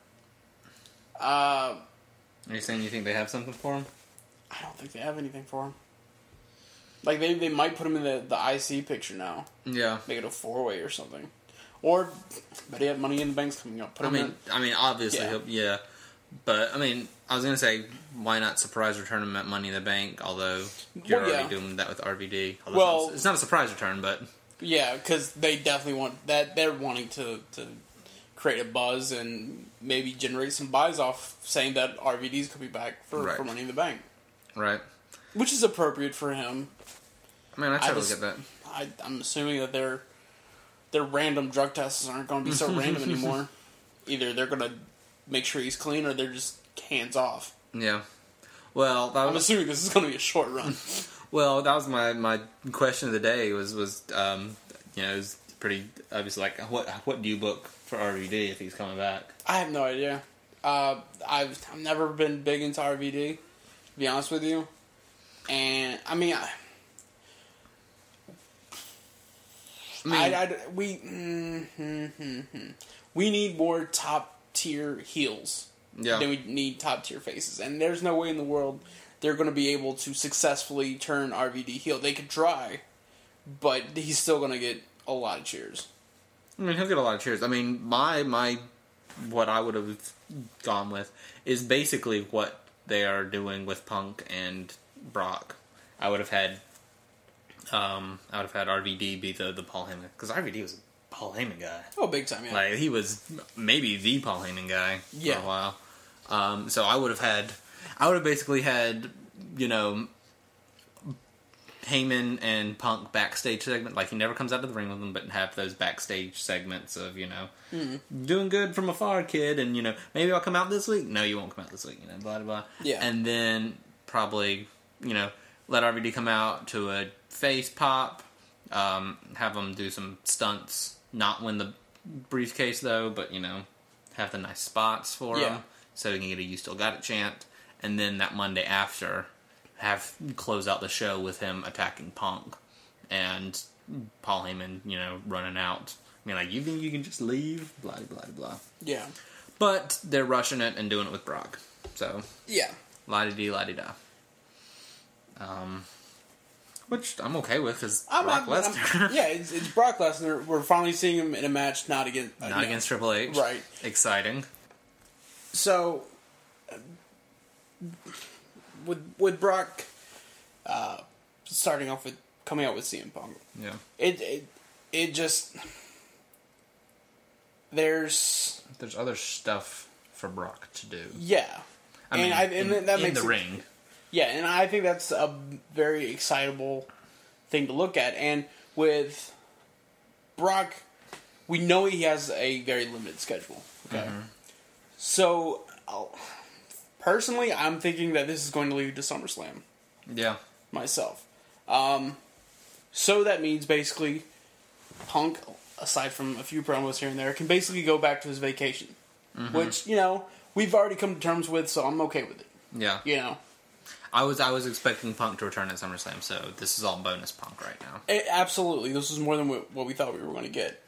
[SPEAKER 2] Uh,
[SPEAKER 1] Are you saying you think they have something for him?
[SPEAKER 2] I don't think they have anything for him. Like, they, they might put him in the, the I C picture now.
[SPEAKER 1] Yeah.
[SPEAKER 2] Make it a four-way or something. Or, but he had Money in the Bank's coming up. Put
[SPEAKER 1] I
[SPEAKER 2] him
[SPEAKER 1] mean,
[SPEAKER 2] in.
[SPEAKER 1] I mean, obviously,
[SPEAKER 2] Yeah.
[SPEAKER 1] he'll, yeah. But, I mean, I was going to say, why not surprise return him at Money in the Bank, although you're
[SPEAKER 2] Well, yeah.
[SPEAKER 1] already doing that with R V D. Although
[SPEAKER 2] Well-
[SPEAKER 1] it's not, it's not a surprise return, but...
[SPEAKER 2] Yeah, because they definitely want that. They're wanting to, to create a buzz and maybe generate some buys off saying that R V D's could be back for,
[SPEAKER 1] Right.
[SPEAKER 2] for Money in the Bank.
[SPEAKER 1] Right.
[SPEAKER 2] Which is appropriate for him.
[SPEAKER 1] I mean, I totally
[SPEAKER 2] just-
[SPEAKER 1] get that.
[SPEAKER 2] I, I'm assuming that their their random drug tests aren't going to be so random anymore. Either they're going to make sure he's clean or they're just hands off.
[SPEAKER 1] Yeah. Well, that
[SPEAKER 2] I'm
[SPEAKER 1] was,
[SPEAKER 2] assuming this is going to be a short run.
[SPEAKER 1] well, that was my, my question of the day was, was um, you know, it was pretty obvious, like, what what do you book for R V D if he's coming back?
[SPEAKER 2] I have no idea. Uh, I've, I've never been big into R V D, to be honest with you. And, I mean, I,
[SPEAKER 1] I mean,
[SPEAKER 2] I, I, we mm, hmm, hmm, hmm. we need more top tier heels
[SPEAKER 1] yeah.
[SPEAKER 2] than we need top tier faces, and there's no way in the world they're going to be able to successfully turn R V D heel. They could try, but he's still going to get a lot of cheers.
[SPEAKER 1] I mean, he'll get a lot of cheers. I mean, my my what I would have gone with is basically what they are doing with Punk and Brock. I would have had, um, I would have had R V D be the the Paul Heyman, because R V D was a Paul Heyman guy.
[SPEAKER 2] Oh, big time, yeah.
[SPEAKER 1] Like, he was maybe the Paul Heyman guy
[SPEAKER 2] Yeah.
[SPEAKER 1] for a while. Um, so I would have had, I would have basically had, you know, Heyman and Punk backstage segment. Like, he never comes out of the ring with them, but have those backstage segments of, you know,
[SPEAKER 2] Mm-hmm.
[SPEAKER 1] doing good from afar, kid, and, you know, maybe I'll come out this week. No, you won't come out this week, you know, blah, blah, blah.
[SPEAKER 2] Yeah.
[SPEAKER 1] And then probably, you know, let R V D come out to a face pop, um, have them do some stunts, not win the briefcase, though, but, you know, have the nice spots for
[SPEAKER 2] Yeah.
[SPEAKER 1] him, so he can get a "You Still Got It" chant. And then that Monday after, have close out the show with him attacking Punk and Paul Heyman, you know, running out. I mean, like, you think you can just leave? Blah, blah, blah.
[SPEAKER 2] Yeah.
[SPEAKER 1] But they're rushing it and doing it with Brock. So,
[SPEAKER 2] Yeah.
[SPEAKER 1] la-di-dee, la-di-da. Um, which I'm okay with, because
[SPEAKER 2] I'm,
[SPEAKER 1] Brock
[SPEAKER 2] I'm-
[SPEAKER 1] Lesnar.
[SPEAKER 2] I'm- yeah, it's, it's Brock Lesnar. We're finally seeing him in a match, not against uh,
[SPEAKER 1] Not
[SPEAKER 2] no.
[SPEAKER 1] against Triple H.
[SPEAKER 2] Right.
[SPEAKER 1] Exciting.
[SPEAKER 2] So, uh, with with Brock uh, starting off with coming out with C M Punk,
[SPEAKER 1] Yeah.
[SPEAKER 2] it it it just there's
[SPEAKER 1] There's other stuff for Brock to do.
[SPEAKER 2] yeah,
[SPEAKER 1] I
[SPEAKER 2] and
[SPEAKER 1] mean,
[SPEAKER 2] I, and
[SPEAKER 1] in,
[SPEAKER 2] that
[SPEAKER 1] in
[SPEAKER 2] makes
[SPEAKER 1] the
[SPEAKER 2] it,
[SPEAKER 1] ring.
[SPEAKER 2] yeah, and I think that's a very excitable thing to look at. And with Brock, we know he has a very limited schedule. Okay, so I'll, personally, I'm thinking that this is going to lead to SummerSlam
[SPEAKER 1] Yeah.
[SPEAKER 2] myself. Um, so that means basically Punk, aside from a few promos here and there, can basically go back to his vacation, which you know we've already come to terms with, so I'm okay with it.
[SPEAKER 1] Yeah.
[SPEAKER 2] You know.
[SPEAKER 1] I was I was expecting Punk to return at SummerSlam, so this is all bonus Punk right now.
[SPEAKER 2] It, absolutely, this was more than what, what we thought we were going to get.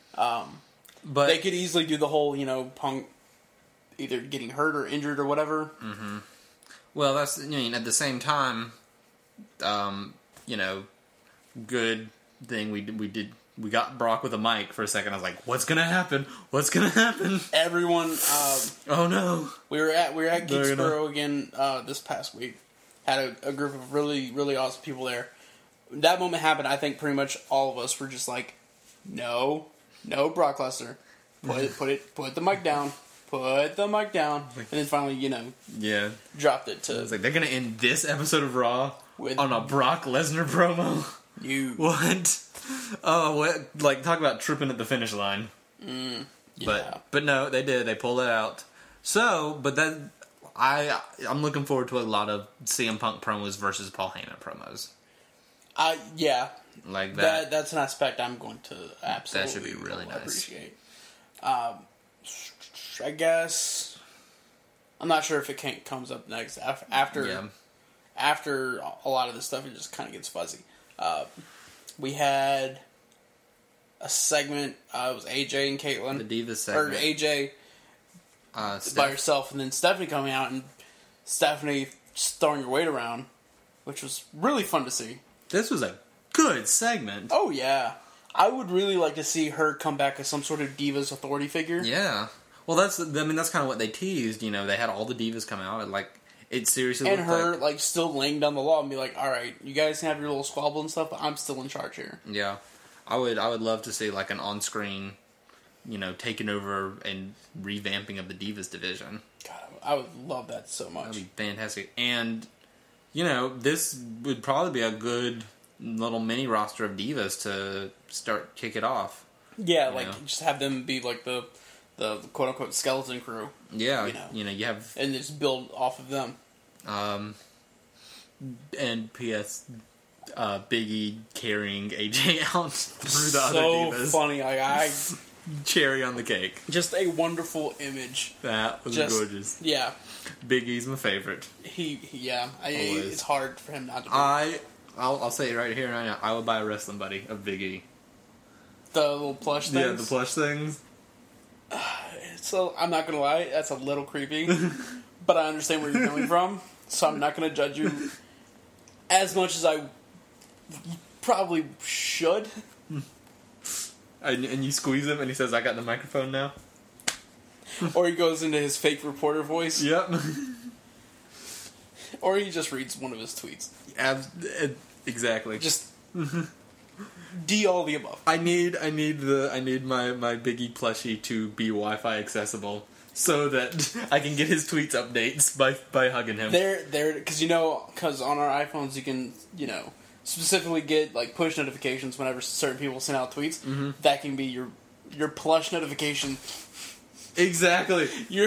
[SPEAKER 1] But
[SPEAKER 2] They could easily do the whole, you know, Punk either getting hurt or injured or whatever.
[SPEAKER 1] well, that's I mean at the same time, um, you know, good thing we we did we got Brock with a mic for a second. I was like, what's gonna happen? What's gonna happen?
[SPEAKER 2] Everyone, um,
[SPEAKER 1] Oh no!
[SPEAKER 2] we were at we were at
[SPEAKER 1] They're gonna-
[SPEAKER 2] Geeksboro again uh, this past week. Had a, a group of really really awesome people there. When that moment happened, I think pretty much all of us were just like, no, no, Brock Lesnar, put it, put it, put the mic down, put the mic down, and then finally, you know,
[SPEAKER 1] Yeah,
[SPEAKER 2] dropped it to
[SPEAKER 1] it's like they're gonna end this episode of Raw
[SPEAKER 2] With-
[SPEAKER 1] on a Brock Lesnar promo.
[SPEAKER 2] you.
[SPEAKER 1] What? Oh, what? Like, talk about tripping at the finish line.
[SPEAKER 2] Yeah.
[SPEAKER 1] But but no, they did. They pulled it out. So, but that I I'm looking forward to a lot of C M Punk promos versus Paul Heyman promos.
[SPEAKER 2] Uh, yeah,
[SPEAKER 1] Like
[SPEAKER 2] that.
[SPEAKER 1] that.
[SPEAKER 2] that's an aspect I'm going to absolutely
[SPEAKER 1] That should be really nice.
[SPEAKER 2] appreciate. Um, I guess I'm not sure if it can, comes up next af- after
[SPEAKER 1] Yeah.
[SPEAKER 2] after a lot of this stuff. It just kind of gets fuzzy. Uh, we had a segment. Uh, it was A J and Caitlyn,
[SPEAKER 1] The Divas
[SPEAKER 2] or
[SPEAKER 1] segment.
[SPEAKER 2] A J
[SPEAKER 1] uh,
[SPEAKER 2] by
[SPEAKER 1] Steph-
[SPEAKER 2] herself, and then Stephanie coming out and Stephanie just throwing her weight around, which was really fun to see.
[SPEAKER 1] This was a good segment.
[SPEAKER 2] Oh, yeah. I would really like to see her come back as some sort of Divas authority figure.
[SPEAKER 1] Yeah. Well, that's, I mean, that's kind of what they teased, you know, they had all the Divas come out, and, like, it seriously
[SPEAKER 2] And
[SPEAKER 1] looked
[SPEAKER 2] her,
[SPEAKER 1] like,
[SPEAKER 2] like, still laying down the law and be like, alright, you guys can have your little squabble and stuff, but I'm still in charge here.
[SPEAKER 1] Yeah. I would, I would love to see, like, an on-screen, you know, taking over and revamping of the Divas division.
[SPEAKER 2] God, I would love that so much.
[SPEAKER 1] That'd be fantastic. And, you know, this would probably be a good little mini roster of Divas to start kick it off.
[SPEAKER 2] Yeah,
[SPEAKER 1] you
[SPEAKER 2] like,
[SPEAKER 1] know?
[SPEAKER 2] just have them be, like, the, the quote-unquote skeleton crew.
[SPEAKER 1] Yeah,
[SPEAKER 2] you know.
[SPEAKER 1] you know, you have...
[SPEAKER 2] And just build off of them.
[SPEAKER 1] Um, and P S Uh, Big E carrying A J out through the other
[SPEAKER 2] So
[SPEAKER 1] Divas.
[SPEAKER 2] funny. Like, I...
[SPEAKER 1] Cherry on the cake.
[SPEAKER 2] Just a wonderful image.
[SPEAKER 1] That was
[SPEAKER 2] Just,
[SPEAKER 1] gorgeous.
[SPEAKER 2] Yeah.
[SPEAKER 1] Big E's my favorite.
[SPEAKER 2] He, he yeah. I,
[SPEAKER 1] Always.
[SPEAKER 2] it's hard for him not to be.
[SPEAKER 1] I, I'll, I'll say it right here and right now. I would buy a wrestling buddy of Big E.
[SPEAKER 2] the little plush things.
[SPEAKER 1] Yeah, the plush things.
[SPEAKER 2] So, I'm not gonna lie, that's a little creepy. But I understand where you're coming from. So I'm not gonna judge you as much as I probably should.
[SPEAKER 1] And, and you squeeze him and he says, I got the microphone now.
[SPEAKER 2] Or he goes into his fake reporter voice.
[SPEAKER 1] Yep.
[SPEAKER 2] Or he just reads one of his tweets.
[SPEAKER 1] Ab- exactly.
[SPEAKER 2] Just D all the above.
[SPEAKER 1] I need I need the I need my, my Biggie plushie to be Wi-Fi accessible so that I can get his tweets updates by by hugging him.
[SPEAKER 2] There, there, because you know, because on our iPhones you can, you know, specifically get like push notifications whenever certain people send out tweets.
[SPEAKER 1] Mm-hmm.
[SPEAKER 2] That can be your your plush notification.
[SPEAKER 1] Exactly.
[SPEAKER 2] Your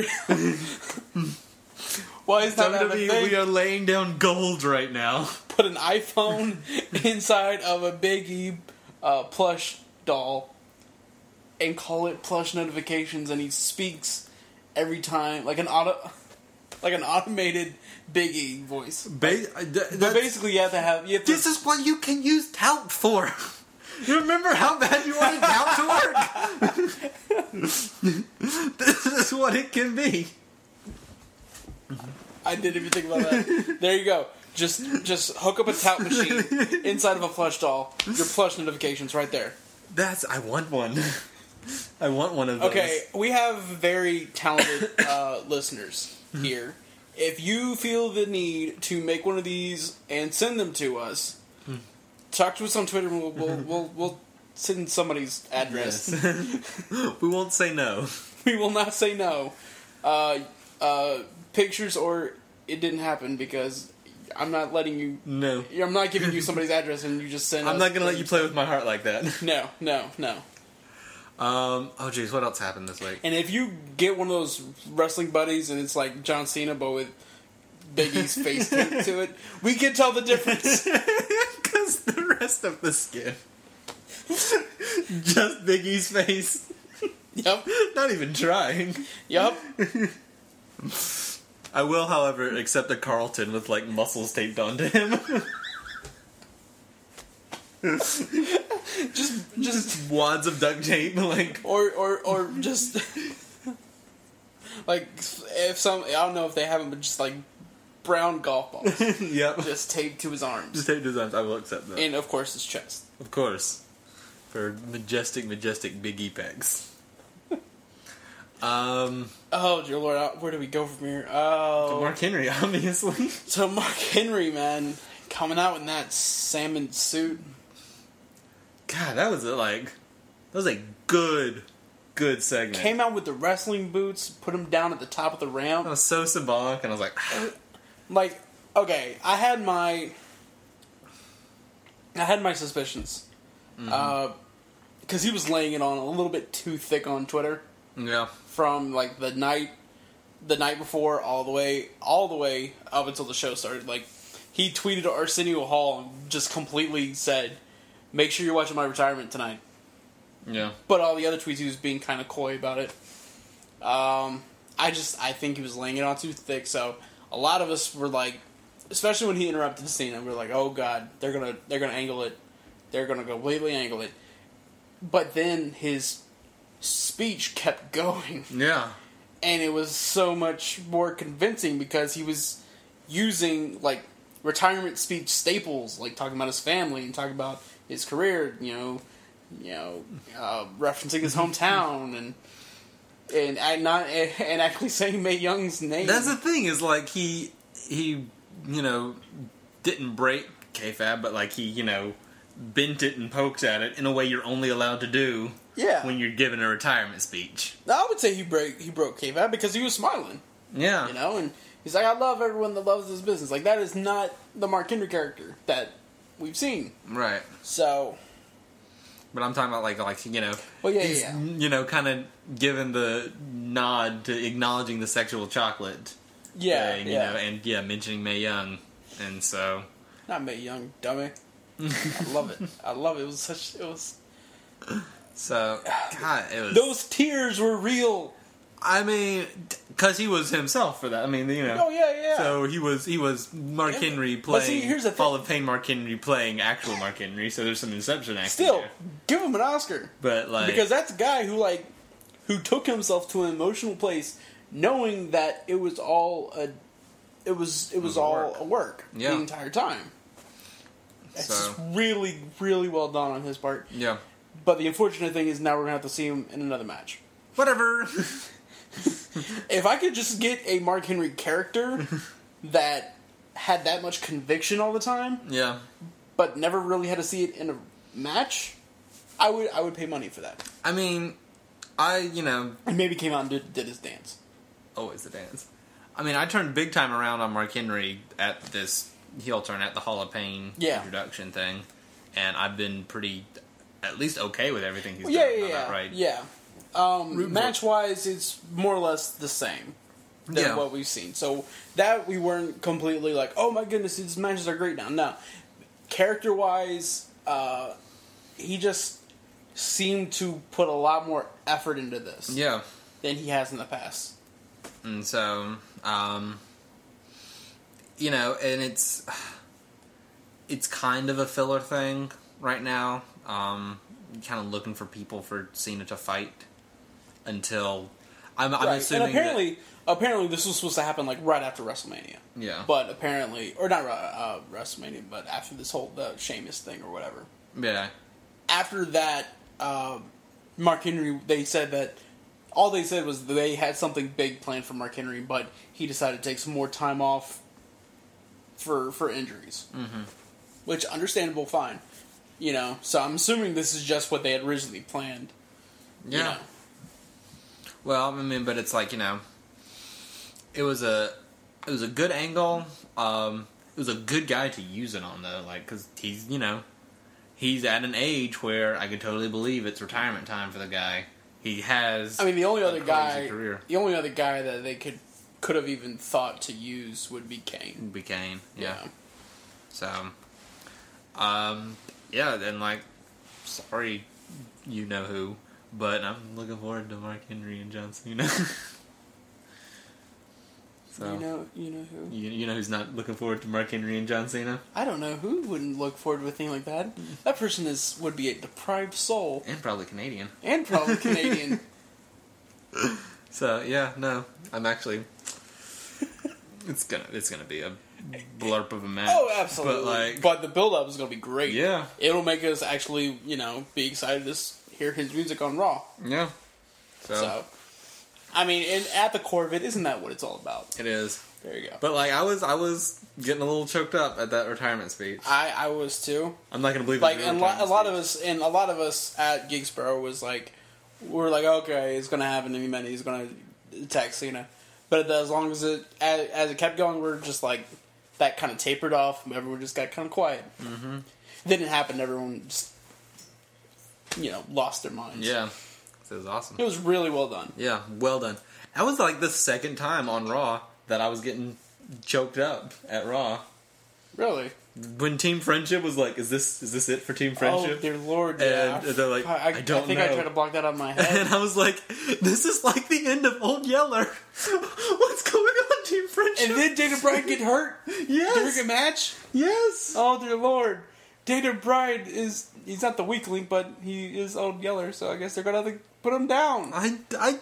[SPEAKER 2] why is that not a
[SPEAKER 1] W W E,
[SPEAKER 2] thing?
[SPEAKER 1] we are laying down gold right now.
[SPEAKER 2] Put an iPhone inside of a Big E uh, plush doll and call it plush notifications, and he speaks every time like an auto, like an automated Big E voice.
[SPEAKER 1] Ba- uh, th-
[SPEAKER 2] But
[SPEAKER 1] that's-
[SPEAKER 2] basically, you have to have. You have to,
[SPEAKER 1] this is what you can use Tout for. You remember how bad you wanted Tout to work? This is what it can be.
[SPEAKER 2] I didn't even think about that. There you go. Just just hook up a tout machine inside of a plush doll. Your plush notifications right there.
[SPEAKER 1] That's I want one. I want one of those.
[SPEAKER 2] Okay, we have very talented uh, listeners here. If you feel the need to make one of these and send them to us, talk to us on Twitter and we'll we'll, we'll, we'll send somebody's address.
[SPEAKER 1] Yes. We won't say no.
[SPEAKER 2] We will not say no. Uh, uh, pictures or it didn't happen because I'm not letting you.
[SPEAKER 1] No.
[SPEAKER 2] I'm not giving you somebody's address and you just send.
[SPEAKER 1] I'm
[SPEAKER 2] us
[SPEAKER 1] not gonna let you
[SPEAKER 2] things.
[SPEAKER 1] play with my heart like that.
[SPEAKER 2] No, no, no.
[SPEAKER 1] Um. Oh, jeez. What else happened this week?
[SPEAKER 2] And if you get one of those wrestling buddies and it's like John Cena but with Big E's face taped to it, we can tell the difference.
[SPEAKER 1] Because the rest of the skin, just Big E's face.
[SPEAKER 2] Yep.
[SPEAKER 1] Not even trying.
[SPEAKER 2] Yep.
[SPEAKER 1] I will, however, accept a Carlton with like muscles taped onto him.
[SPEAKER 2] Just, just,
[SPEAKER 1] Wads of duct tape, like.
[SPEAKER 2] or, or, or just, like, if some, I don't know if they have them, but just like brown golf balls,
[SPEAKER 1] Yep.
[SPEAKER 2] just taped to his arms,
[SPEAKER 1] Just taped his arms. I will accept that.
[SPEAKER 2] and of course his chest.
[SPEAKER 1] Of course. For majestic, majestic Big E pegs. Um,
[SPEAKER 2] Oh dear Lord, uh, where do we go from here? Oh,
[SPEAKER 1] Mark Henry, obviously.
[SPEAKER 2] so Mark Henry, man, coming out in that salmon suit.
[SPEAKER 1] God, that was a, like, that was a good, good segment.
[SPEAKER 2] Came out with the wrestling boots, put him down at the top of the ramp.
[SPEAKER 1] That was so symbolic, and I was like,
[SPEAKER 2] Like, okay, I had my, I had my suspicions,
[SPEAKER 1] Mm-hmm.
[SPEAKER 2] uh, because he was laying it on a little bit too thick on Twitter
[SPEAKER 1] yeah.
[SPEAKER 2] from like the night, the night before all the way, all the way up until the show started. Like, he tweeted to Arsenio Hall and just completely said, "Make sure you're watching my retirement tonight."
[SPEAKER 1] Yeah.
[SPEAKER 2] But all the other tweets, he was being kind of coy about it. Um, I just, I think he was laying it on too thick. So a lot of us were like, especially when he interrupted Cena, we were like, "Oh God, they're gonna, they're gonna angle it, they're gonna completely angle it." But then his speech kept going,
[SPEAKER 1] Yeah.
[SPEAKER 2] and it was so much more convincing because he was using like retirement speech staples, like talking about his family and talking about his career. You know, you know, uh, referencing his hometown and and and not and actually saying Mae Young's name.
[SPEAKER 1] That's the thing is like he he you know didn't break kayfabe, but like he you know bent it and poked at it in a way you're only allowed to do.
[SPEAKER 2] Yeah.
[SPEAKER 1] When you're giving a retirement speech.
[SPEAKER 2] No, I would say he break he broke kayfabe because he was smiling.
[SPEAKER 1] Yeah.
[SPEAKER 2] You know, and he's like, I love everyone that loves this business. Like, that is not the Mark Henry character that we've seen.
[SPEAKER 1] Right.
[SPEAKER 2] So.
[SPEAKER 1] But I'm talking about, like, like you know,
[SPEAKER 2] well, yeah,
[SPEAKER 1] he's,
[SPEAKER 2] yeah.
[SPEAKER 1] you know, kind of giving the nod to acknowledging the sexual chocolate.
[SPEAKER 2] Yeah,
[SPEAKER 1] thing, you
[SPEAKER 2] yeah.
[SPEAKER 1] know, and, yeah, mentioning Mae Young. And so.
[SPEAKER 2] Not Mae Young, dummy. I love it. I love it. It was such, it was.
[SPEAKER 1] So, God, it was...
[SPEAKER 2] Those tears were real.
[SPEAKER 1] I mean, because he was himself for that. I mean, you know.
[SPEAKER 2] Oh, yeah, yeah.
[SPEAKER 1] So he was he was Mark
[SPEAKER 2] Yeah.
[SPEAKER 1] Henry
[SPEAKER 2] But
[SPEAKER 1] playing...
[SPEAKER 2] see, here's the thing.
[SPEAKER 1] Hall of Fame Mark Henry playing actual Mark Henry, so there's some Inception acting
[SPEAKER 2] Still,
[SPEAKER 1] there.
[SPEAKER 2] give him an Oscar.
[SPEAKER 1] But, like...
[SPEAKER 2] Because that's a guy who, like, who took himself to an emotional place knowing that it was all a... It was, it was,
[SPEAKER 1] was a
[SPEAKER 2] all
[SPEAKER 1] work.
[SPEAKER 2] a work
[SPEAKER 1] Yeah.
[SPEAKER 2] the entire time. It's
[SPEAKER 1] So-
[SPEAKER 2] just really, really well done on his part.
[SPEAKER 1] Yeah.
[SPEAKER 2] But the unfortunate thing is now we're going to have to see him in another match.
[SPEAKER 1] Whatever.
[SPEAKER 2] If I could just get a Mark Henry character that had that much conviction all the time,
[SPEAKER 1] yeah.
[SPEAKER 2] but never really had to see it in a match, I would I would pay money for that.
[SPEAKER 1] I mean, I, you know...
[SPEAKER 2] And maybe came out and did, did his dance.
[SPEAKER 1] Always the dance. I mean, I turned big time around on Mark Henry at this heel turn at the Hall of Fame
[SPEAKER 2] Yeah.
[SPEAKER 1] introduction thing. And I've been pretty... At least okay with everything he's
[SPEAKER 2] Well, yeah,
[SPEAKER 1] done.
[SPEAKER 2] yeah,
[SPEAKER 1] on
[SPEAKER 2] yeah.
[SPEAKER 1] that, right?
[SPEAKER 2] Yeah. Um,
[SPEAKER 1] Root
[SPEAKER 2] match wise, it's more or less the same than
[SPEAKER 1] Yeah.
[SPEAKER 2] what we've seen. So that we weren't completely like, oh my goodness, these matches are great now. No, character wise, uh, he just seemed to put a lot more effort into this
[SPEAKER 1] Yeah.
[SPEAKER 2] than he has in the past.
[SPEAKER 1] And so, um, you know, and it's it's kind of a filler thing right now. Um, kind of looking for people for Cena to fight until I'm, I'm
[SPEAKER 2] Right.
[SPEAKER 1] assuming.
[SPEAKER 2] And apparently, apparently this was supposed to happen like right after WrestleMania.
[SPEAKER 1] that, yeah,
[SPEAKER 2] But apparently, or not uh, WrestleMania, but after this whole the Sheamus thing or whatever.
[SPEAKER 1] yeah,
[SPEAKER 2] After that, uh, Mark Henry, they said that all they said was they had something big planned for Mark Henry, but he decided to take some more time off for for injuries, mm-hmm. which understandable, fine. You know, so I'm assuming this is just what they had originally planned.
[SPEAKER 1] yeah.
[SPEAKER 2] You know.
[SPEAKER 1] Well, I mean, but it's like, you know, it was a it was a good angle. Um, it was a good guy to use it on though, like because he's you know he's at an age where I could totally believe it's retirement time for the guy. He has.
[SPEAKER 2] I mean, the only
[SPEAKER 1] a
[SPEAKER 2] other
[SPEAKER 1] crazy
[SPEAKER 2] guy,
[SPEAKER 1] career.
[SPEAKER 2] the only other guy that they could could have even thought to use would be Kane.
[SPEAKER 1] Be Kane, yeah.
[SPEAKER 2] Yeah.
[SPEAKER 1] So, um, yeah, and like, sorry, you know who, but I'm looking forward to Mark Henry and John Cena. So
[SPEAKER 2] You know, you know who?
[SPEAKER 1] you, you know who's not looking forward to Mark Henry and John Cena,
[SPEAKER 2] I don't know who wouldn't look forward to a thing like that. That person is would be a deprived soul
[SPEAKER 1] and probably Canadian.
[SPEAKER 2] and probably Canadian.
[SPEAKER 1] So yeah, no, I'm actually. It's gonna it's gonna be a blurb of a match.
[SPEAKER 2] Oh, absolutely.
[SPEAKER 1] But like,
[SPEAKER 2] but the build up is going to be great.
[SPEAKER 1] yeah,
[SPEAKER 2] It'll make us actually, you know, be excited to s- hear his music on Raw.
[SPEAKER 1] yeah. So,
[SPEAKER 2] So, I mean, and at the core of it, isn't that what it's all about?
[SPEAKER 1] it is.
[SPEAKER 2] There you go.
[SPEAKER 1] But like, I was I was getting a little choked up at that retirement speech.
[SPEAKER 2] I, I was too.
[SPEAKER 1] I'm not gonna believe
[SPEAKER 2] Like,
[SPEAKER 1] it was
[SPEAKER 2] and
[SPEAKER 1] your
[SPEAKER 2] lo- a lot of
[SPEAKER 1] retirement
[SPEAKER 2] us, and a lot of us at Gigsboro was like, we're like, okay, it's going to happen any minute. He's going to attack Cena. But as long as it, as, as it kept going, we're just like, that kind of tapered off. Everyone just got kind of quiet. Mm-hmm. Then it happened. Everyone just, you know, lost their minds.
[SPEAKER 1] speech. Yeah, so it was awesome.
[SPEAKER 2] It was really well done.
[SPEAKER 1] Yeah, well done. That was like the second time on Raw that I was getting choked up at Raw.
[SPEAKER 2] Really.
[SPEAKER 1] When Team Friendship was like, "Is this is this it for Team Friendship?"
[SPEAKER 2] Oh, dear Lord, yeah.
[SPEAKER 1] And they're like,
[SPEAKER 2] I,
[SPEAKER 1] "I don't
[SPEAKER 2] I think
[SPEAKER 1] know."
[SPEAKER 2] I tried to block that out of my head.
[SPEAKER 1] And I was like, "This is like the end of Old Yeller. What's going on, Team Friendship?"
[SPEAKER 2] And then Dana Bryan get hurt
[SPEAKER 1] yes,
[SPEAKER 2] during a match?
[SPEAKER 1] yes.
[SPEAKER 2] Oh, dear Lord. Dana Bryan is, he's not the weak link, but he is Old Yeller, so I guess they're going to have to put him down.
[SPEAKER 1] I, I,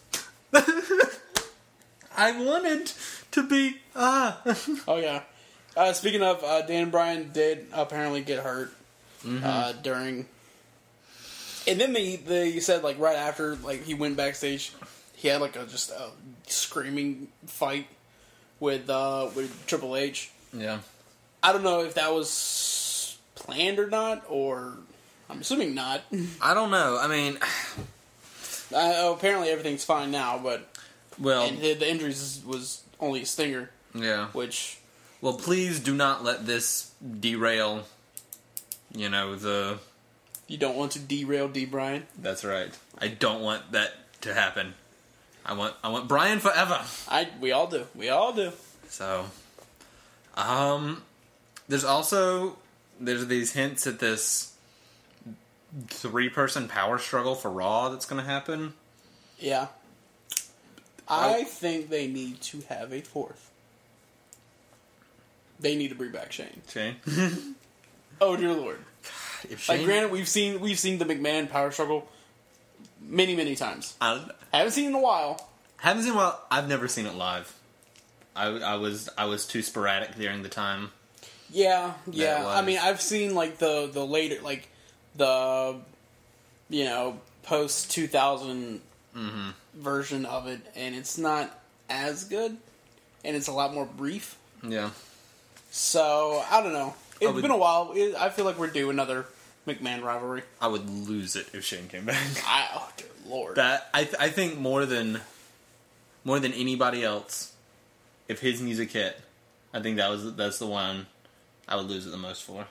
[SPEAKER 1] I wanted to be, ah.
[SPEAKER 2] Oh, yeah. Uh, speaking of, uh, Dan Bryan did apparently get hurt
[SPEAKER 1] Mm-hmm.
[SPEAKER 2] uh, during, and then they they said like right after like he went backstage, he had like a just a screaming fight with uh, with Triple H.
[SPEAKER 1] Yeah.
[SPEAKER 2] I don't know if that was planned or not, or I'm assuming not.
[SPEAKER 1] I don't know. I mean,
[SPEAKER 2] uh, apparently everything's fine now, but
[SPEAKER 1] well,
[SPEAKER 2] and the, the injuries was only a stinger,
[SPEAKER 1] yeah.
[SPEAKER 2] which.
[SPEAKER 1] Well, please do not let this derail, you know, the...
[SPEAKER 2] You don't want to derail D. Bryan?
[SPEAKER 1] That's right. I don't want that to happen. I want I want Bryan forever.
[SPEAKER 2] I We all do. We all do.
[SPEAKER 1] So, um, there's also, there's these hints at this three-person power struggle for Raw that's going to happen.
[SPEAKER 2] Yeah. I think they need to have a fourth. They need to bring back Shane.
[SPEAKER 1] Shane?
[SPEAKER 2] Oh dear Lord!
[SPEAKER 1] If Shane,
[SPEAKER 2] Like, granted, we've seen we've seen the McMahon power struggle many many times.
[SPEAKER 1] I
[SPEAKER 2] Haven't seen it in a while.
[SPEAKER 1] haven't seen it well. I've never seen it live. I, I was I was too sporadic during the time.
[SPEAKER 2] Yeah, yeah.
[SPEAKER 1] was.
[SPEAKER 2] I mean, I've seen like the the later like the you know post two thousand
[SPEAKER 1] Mm-hmm.
[SPEAKER 2] version of it, and it's not as good, and it's a lot more brief.
[SPEAKER 1] Yeah.
[SPEAKER 2] So I don't know. It's
[SPEAKER 1] would-
[SPEAKER 2] been a while. It, I feel like we're due another McMahon rivalry.
[SPEAKER 1] I would lose it if Shane came back.
[SPEAKER 2] I, oh dear Lord!
[SPEAKER 1] That I th- I think more than more than anybody else, if his music hit, I think that was that's the one I would lose it the most for.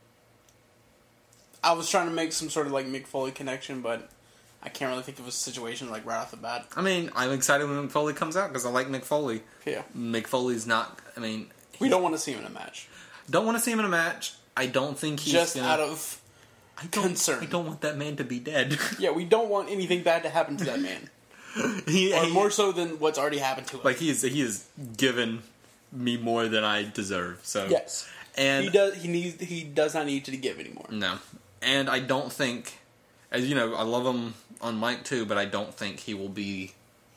[SPEAKER 2] I was trying to make some sort of like Mick Foley connection, but I can't really think of a situation like right off the bat.
[SPEAKER 1] I mean, I'm excited when Mick Foley comes out because I like Mick Foley.
[SPEAKER 2] Yeah,
[SPEAKER 1] Mick Foley's not. I mean,
[SPEAKER 2] we don't want to see him in a match.
[SPEAKER 1] don't want to see him in a match. I don't think he's
[SPEAKER 2] Just
[SPEAKER 1] gonna,
[SPEAKER 2] out of
[SPEAKER 1] I don't,
[SPEAKER 2] concern.
[SPEAKER 1] I don't want that man to be dead.
[SPEAKER 2] Yeah, we don't want anything bad to happen to that man,
[SPEAKER 1] he,
[SPEAKER 2] or
[SPEAKER 1] he-
[SPEAKER 2] more so than what's already happened to him.
[SPEAKER 1] like he is he has given me more than I deserve. So
[SPEAKER 2] yes,
[SPEAKER 1] and
[SPEAKER 2] he does. He needs. He does not need to give anymore.
[SPEAKER 1] no, and I don't think, as you know, I love him on mic too, but I don't think he will be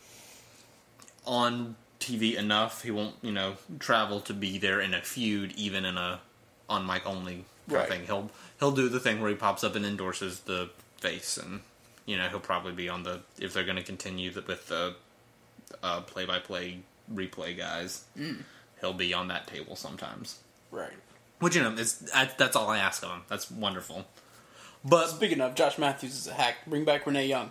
[SPEAKER 1] on T V enough. He won't, you know, travel to be there in a feud, even in a on mic only kind
[SPEAKER 2] Right.
[SPEAKER 1] of thing. He'll he'll do the thing where he pops up and endorses the face, and you know he'll probably be on the if they're going to continue the, with the uh, play-by-play replay guys.
[SPEAKER 2] Mm.
[SPEAKER 1] He'll be on that table sometimes.
[SPEAKER 2] Right.
[SPEAKER 1] Which you know is that, that's all I ask of him. That's wonderful. But
[SPEAKER 2] Speaking of, Josh Matthews is a hack. Bring back Renee Young.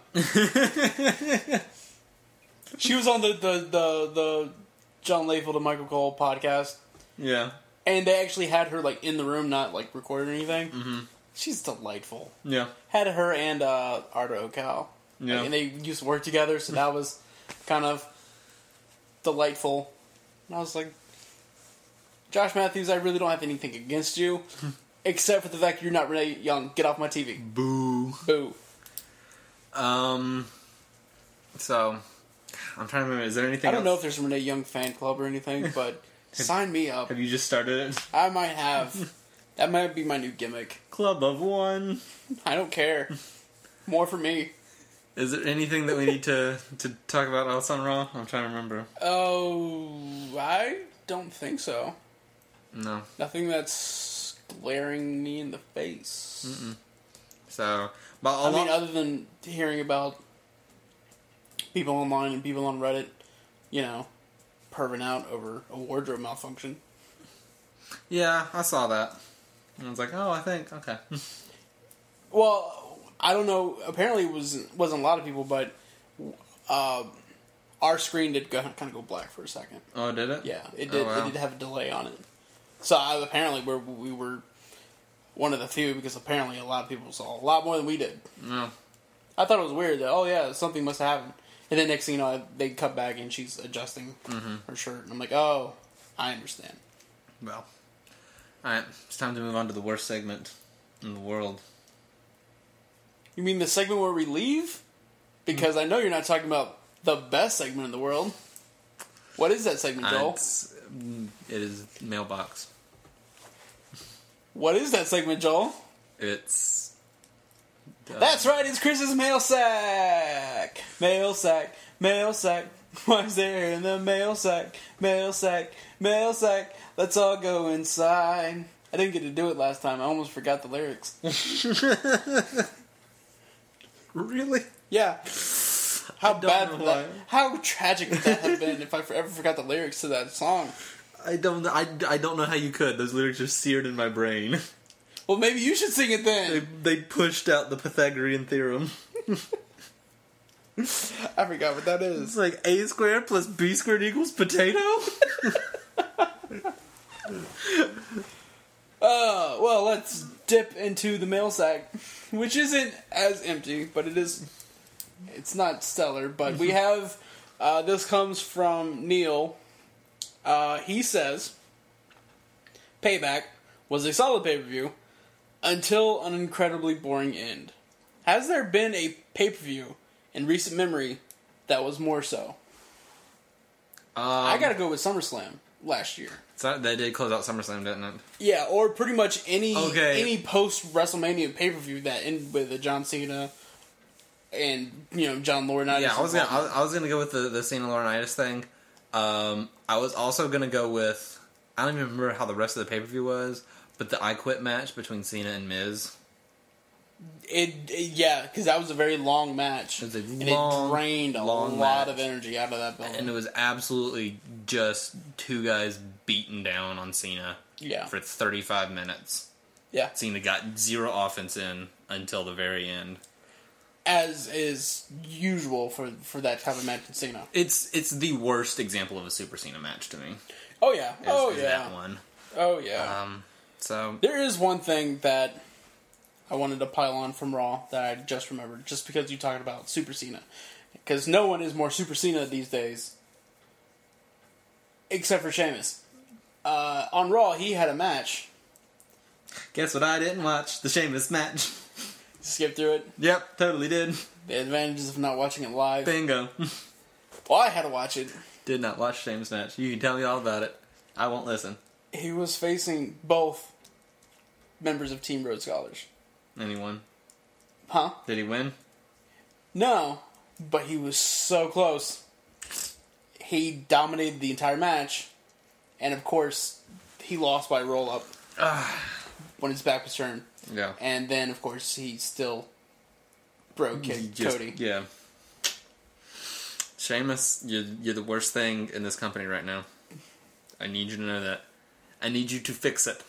[SPEAKER 2] She was on the, the, the, the John Layfield and Michael Cole podcast,
[SPEAKER 1] yeah,
[SPEAKER 2] and they actually had her like in the room, not like recording or anything.
[SPEAKER 1] Mm-hmm.
[SPEAKER 2] She's delightful.
[SPEAKER 1] yeah,
[SPEAKER 2] Had her and uh, Arda Ocal.
[SPEAKER 1] yeah.
[SPEAKER 2] Like, and they used to work together, so that was kind of delightful. And I was like, Josh Matthews, I really don't have anything against you, except for the fact you're not Renee Young. Get off my T V.
[SPEAKER 1] Boo.
[SPEAKER 2] Boo.
[SPEAKER 1] Um. So, I'm trying to remember. Is there anything?
[SPEAKER 2] I don't know
[SPEAKER 1] else?
[SPEAKER 2] if there's a Renee Young fan club or anything, but sign me up.
[SPEAKER 1] Have you just started it?
[SPEAKER 2] I might have. That might be my new gimmick.
[SPEAKER 1] Club of one.
[SPEAKER 2] I don't care. More for me.
[SPEAKER 1] Is there anything that we need to to talk about else on Raw? I'm trying to remember.
[SPEAKER 2] Oh, I don't think so.
[SPEAKER 1] No.
[SPEAKER 2] Nothing that's glaring me in the face.
[SPEAKER 1] Mm-mm. So, but a
[SPEAKER 2] I
[SPEAKER 1] lot.
[SPEAKER 2] mean, other than hearing about people online and people on Reddit, you know, perving out over a wardrobe malfunction.
[SPEAKER 1] Yeah, I saw that. And I was like, oh, I think okay.
[SPEAKER 2] Well, I don't know. Apparently, it was wasn't a lot of people, but uh, our screen did go, kind of go black for a second.
[SPEAKER 1] Oh, did it?
[SPEAKER 2] Yeah, it did.
[SPEAKER 1] Oh, wow.
[SPEAKER 2] It did have a delay on it. So uh, apparently, we're, we were one of the few because apparently a lot of people saw a lot more than we did.
[SPEAKER 1] No.
[SPEAKER 2] I thought it was weird that, oh yeah, something must have happened. And then next thing you know, they cut back and she's adjusting
[SPEAKER 1] Mm-hmm.
[SPEAKER 2] her shirt. And I'm like, oh, I understand.
[SPEAKER 1] Well, all right. It's time to move on to the worst segment in the world.
[SPEAKER 2] You mean the segment where we leave? Because I know you're not talking about the best segment in the world. What is that segment,
[SPEAKER 1] Uh,
[SPEAKER 2] Joel?
[SPEAKER 1] it's, mm, it is mailbox.
[SPEAKER 2] What is that segment, Joel?
[SPEAKER 1] It's. uh,
[SPEAKER 2] That's right, it's Chris's mail sack! Mail sack, mail sack. Why's there in the mail sack? Mail sack, mail sack. Let's all go inside. I didn't get to do it last time. I almost forgot the lyrics.
[SPEAKER 1] Really?
[SPEAKER 2] Yeah. How
[SPEAKER 1] I don't
[SPEAKER 2] bad
[SPEAKER 1] know
[SPEAKER 2] would that?
[SPEAKER 1] why.
[SPEAKER 2] How tragic would that have been if I ever forgot the lyrics to that song?
[SPEAKER 1] I don't. I, I don't know how you could. Those lyrics are seared in my brain.
[SPEAKER 2] Well, maybe you should sing it
[SPEAKER 1] They
[SPEAKER 2] then.
[SPEAKER 1] they pushed out the Pythagorean theorem.
[SPEAKER 2] I forgot what that
[SPEAKER 1] It's
[SPEAKER 2] is.
[SPEAKER 1] like a squared plus b squared equals potato.
[SPEAKER 2] Uh, well, let's dip into the mail sack, which isn't as empty, but it is. It's not stellar, but we have. Uh, this comes from Neil. Uh, he says, "Payback was a solid pay per view until an incredibly boring end. Has there been a pay per view in recent memory that was more so?"
[SPEAKER 1] Um,
[SPEAKER 2] I gotta go with SummerSlam last year.
[SPEAKER 1] So they did close out SummerSlam, didn't it?
[SPEAKER 2] Yeah, or pretty much any
[SPEAKER 1] Okay.
[SPEAKER 2] any post WrestleMania pay per view that ended with a John Cena and you know John Laurinaitis.
[SPEAKER 1] Yeah, I was gonna. I
[SPEAKER 2] involvement.
[SPEAKER 1] was, I was gonna go with the the Cena Laurinaitis thing. Um, I was also gonna go with. I don't even remember how the rest of the pay per view was, but the I Quit match between Cena and Miz.
[SPEAKER 2] It, it yeah, because that was a very long match,
[SPEAKER 1] It was a
[SPEAKER 2] and
[SPEAKER 1] long,
[SPEAKER 2] it drained a
[SPEAKER 1] long
[SPEAKER 2] lot
[SPEAKER 1] match.
[SPEAKER 2] of energy out of that building.
[SPEAKER 1] And it was absolutely just two guys beating down on Cena
[SPEAKER 2] yeah,
[SPEAKER 1] for thirty-five minutes.
[SPEAKER 2] yeah,
[SPEAKER 1] Cena got zero offense in until the very end.
[SPEAKER 2] as is usual for for that type of match with Cena.
[SPEAKER 1] It's it's the worst example of a Super Cena match to me.
[SPEAKER 2] Oh yeah,
[SPEAKER 1] Is,
[SPEAKER 2] oh
[SPEAKER 1] is
[SPEAKER 2] yeah,
[SPEAKER 1] that one.
[SPEAKER 2] oh yeah.
[SPEAKER 1] Um, so
[SPEAKER 2] There is one thing that I wanted to pile on from Raw that I just remembered, just because you talked about Super Cena. Because no one is more Super Cena these days, except for Sheamus. Uh, on Raw, he had a match.
[SPEAKER 1] guess what? I didn't watch the Sheamus match.
[SPEAKER 2] Skip through it.
[SPEAKER 1] Yep, totally did.
[SPEAKER 2] The advantages of not watching it live.
[SPEAKER 1] Bingo.
[SPEAKER 2] Well, I had to watch it.
[SPEAKER 1] Did not watch Sheamus match. You can tell me all about it. I won't listen.
[SPEAKER 2] He was facing both members of Team Road Scholars.
[SPEAKER 1] Anyone?
[SPEAKER 2] Huh?
[SPEAKER 1] Did he win?
[SPEAKER 2] No, but he was so close. He dominated the entire match, and of course, he lost by roll up when his back was turned.
[SPEAKER 1] Yeah.
[SPEAKER 2] And then, of course, he still broke
[SPEAKER 1] You
[SPEAKER 2] Kid
[SPEAKER 1] just-
[SPEAKER 2] Cody.
[SPEAKER 1] Yeah. Sheamus, you're, you're the worst thing in this company right now. I need you to know that. I need you to fix it.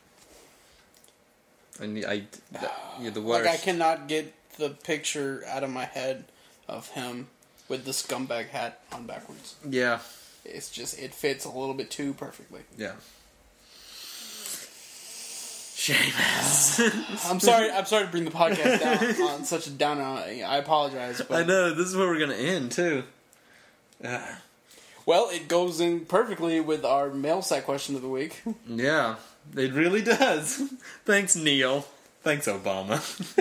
[SPEAKER 1] I need, I, that, you're the worst.
[SPEAKER 2] Like, I cannot get the picture out of my head of him with the scumbag hat on backwards.
[SPEAKER 1] Yeah.
[SPEAKER 2] It's just, it fits a little bit too perfectly.
[SPEAKER 1] Yeah. Sheamus.
[SPEAKER 2] I'm sorry. I'm sorry to bring the podcast down on such a downer. I apologize. But
[SPEAKER 1] I know, this is where we're going to end, too. Ah.
[SPEAKER 2] Well, it goes in perfectly with our mail sack question of the week.
[SPEAKER 1] Yeah, it really does. Thanks, Neil. Thanks, Obama.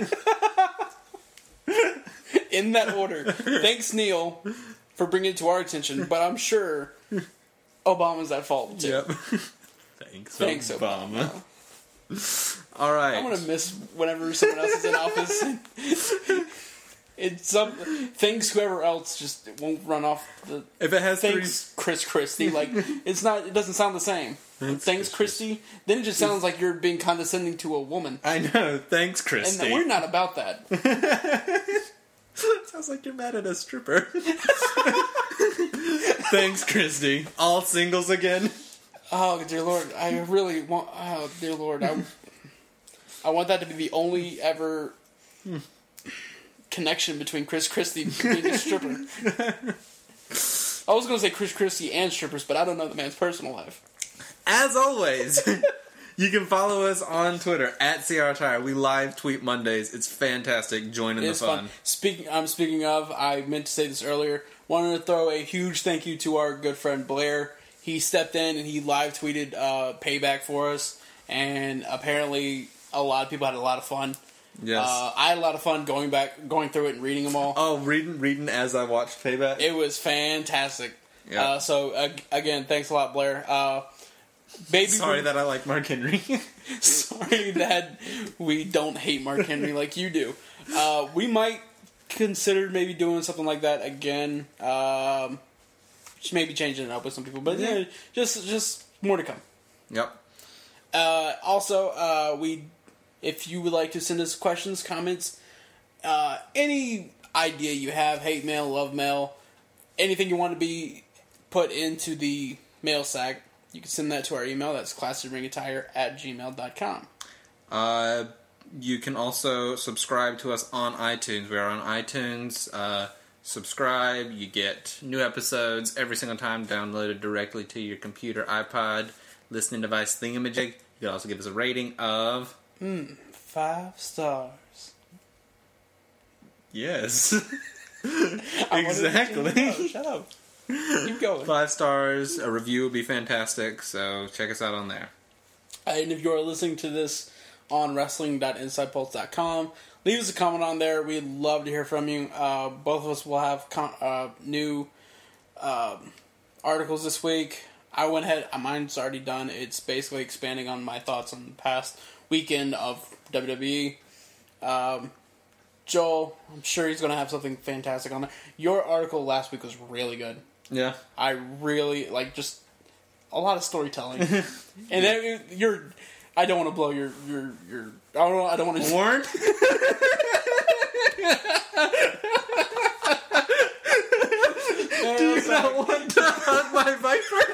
[SPEAKER 2] In that order. Thanks, Neil, for bringing it to our attention. But I'm sure Obama's at fault too.
[SPEAKER 1] Yep. Thanks,
[SPEAKER 2] Thanks,
[SPEAKER 1] Obama.
[SPEAKER 2] Obama.
[SPEAKER 1] All right.
[SPEAKER 2] I'm gonna miss whenever someone else is in office. It's some thanks whoever else just won't run off the.
[SPEAKER 1] If it has
[SPEAKER 2] Thanks, Chris Christie. Like it's not. It doesn't sound the same.
[SPEAKER 1] Thanks,
[SPEAKER 2] Thanks,
[SPEAKER 1] Chris
[SPEAKER 2] Christie. Then it just sounds like you're being condescending to a woman,
[SPEAKER 1] three, I know. Thanks, Christy.
[SPEAKER 2] and we're not about that.
[SPEAKER 1] Sounds like you're mad at a stripper. Thanks, Christy. All singles again.
[SPEAKER 2] Oh dear Lord, I really want. Oh dear Lord, I, I want that to be the only ever connection between Chris Christie being a stripper. I was going to say Chris Christie and strippers, but I don't know the man's personal life.
[SPEAKER 1] As always, you can follow us on Twitter at C R Tire. We live tweet Mondays. It's fantastic. Join in
[SPEAKER 2] It's
[SPEAKER 1] the fun.
[SPEAKER 2] fun. Speaking, I'm speaking of. I meant to say this earlier. Wanted to throw a huge thank you to our good friend Blair. He stepped in and he live tweeted uh, Payback for us, and apparently a lot of people had a lot of fun.
[SPEAKER 1] Yes.
[SPEAKER 2] Uh, I had a lot of fun going back, going through it and reading them all.
[SPEAKER 1] oh, reading, reading as I watched Payback.
[SPEAKER 2] It was fantastic.
[SPEAKER 1] Yeah.
[SPEAKER 2] Uh, so uh, again, thanks a lot, Blair. Uh, baby,
[SPEAKER 1] Sorry that I like Mark Henry.
[SPEAKER 2] sorry that we don't hate Mark Henry like you do. Uh, we might considered maybe doing something like that again. Um, just maybe changing it up with some people, but yeah, just just more to come.
[SPEAKER 1] Yep.
[SPEAKER 2] Uh, also, uh, we, if you would like to send us questions, comments, uh, any idea you have, hate mail, love mail, anything you want to be put into the mail sack, you can send that to our email. That's classicringattire at gmail dot com.
[SPEAKER 1] Uh, you can also subscribe to us on iTunes. We are on iTunes. Uh, subscribe. You get new episodes every single time downloaded directly to your computer, iPod, listening device thingamajig. You can also give us a rating of...
[SPEAKER 2] Mm, five stars.
[SPEAKER 1] Yes.
[SPEAKER 2] Exactly. No, shut up. Keep going.
[SPEAKER 1] Five stars. A review would be fantastic, so check us out on there.
[SPEAKER 2] And if you are listening to this on wrestling dot inside pulse dot com, leave us a comment on there. We'd love to hear from you. Uh, both of us will have com- uh, new um, articles this week. I went ahead, mine's already done. It's basically expanding on my thoughts on the past weekend of W W E. Um, Joel, I'm sure he's going to have something fantastic on there. Your article last week was really good.
[SPEAKER 1] Yeah.
[SPEAKER 2] I really, like, just a lot of storytelling. And then you're, I don't want to blow your, your, your, I don't, I don't want to...
[SPEAKER 1] Horn? Do you not want to hunt my viper?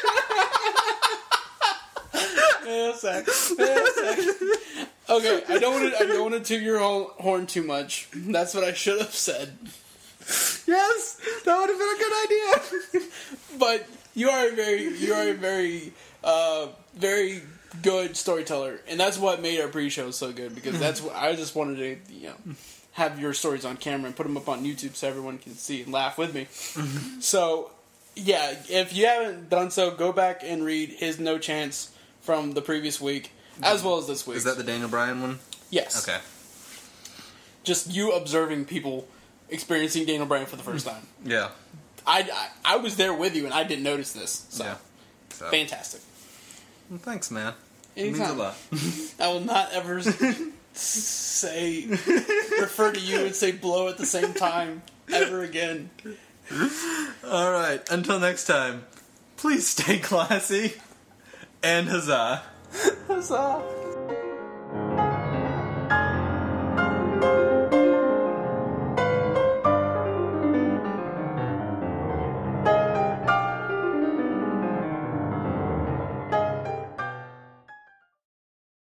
[SPEAKER 2] Wait a sec. Wait a sec. Okay, I don't want to. I don't want to toot your horn too much. That's what I should have said.
[SPEAKER 1] Yes, that would have been a good idea.
[SPEAKER 2] But you are a very, you are a very, uh, very good storyteller, and that's what made our pre-show so good. Because that's what I just wanted to, you know, have your stories on camera and put them up on YouTube so everyone can see and laugh with me. So, yeah, if you haven't done so, go back and read his No Chance from the previous week, as well as this week.
[SPEAKER 1] Is that the Daniel Bryan one?
[SPEAKER 2] Yes.
[SPEAKER 1] Okay.
[SPEAKER 2] Just you observing people experiencing Daniel Bryan for the first time.
[SPEAKER 1] Yeah.
[SPEAKER 2] I, I, I was there with you, and I didn't notice this. So,
[SPEAKER 1] yeah. So.
[SPEAKER 2] Fantastic.
[SPEAKER 1] Well, thanks, man.
[SPEAKER 2] Anytime.
[SPEAKER 1] It means a lot.
[SPEAKER 2] I will not ever say, refer to you and say blow at the same time ever again.
[SPEAKER 1] All right. Until next time, please stay classy and huzzah.
[SPEAKER 2] Huzzah.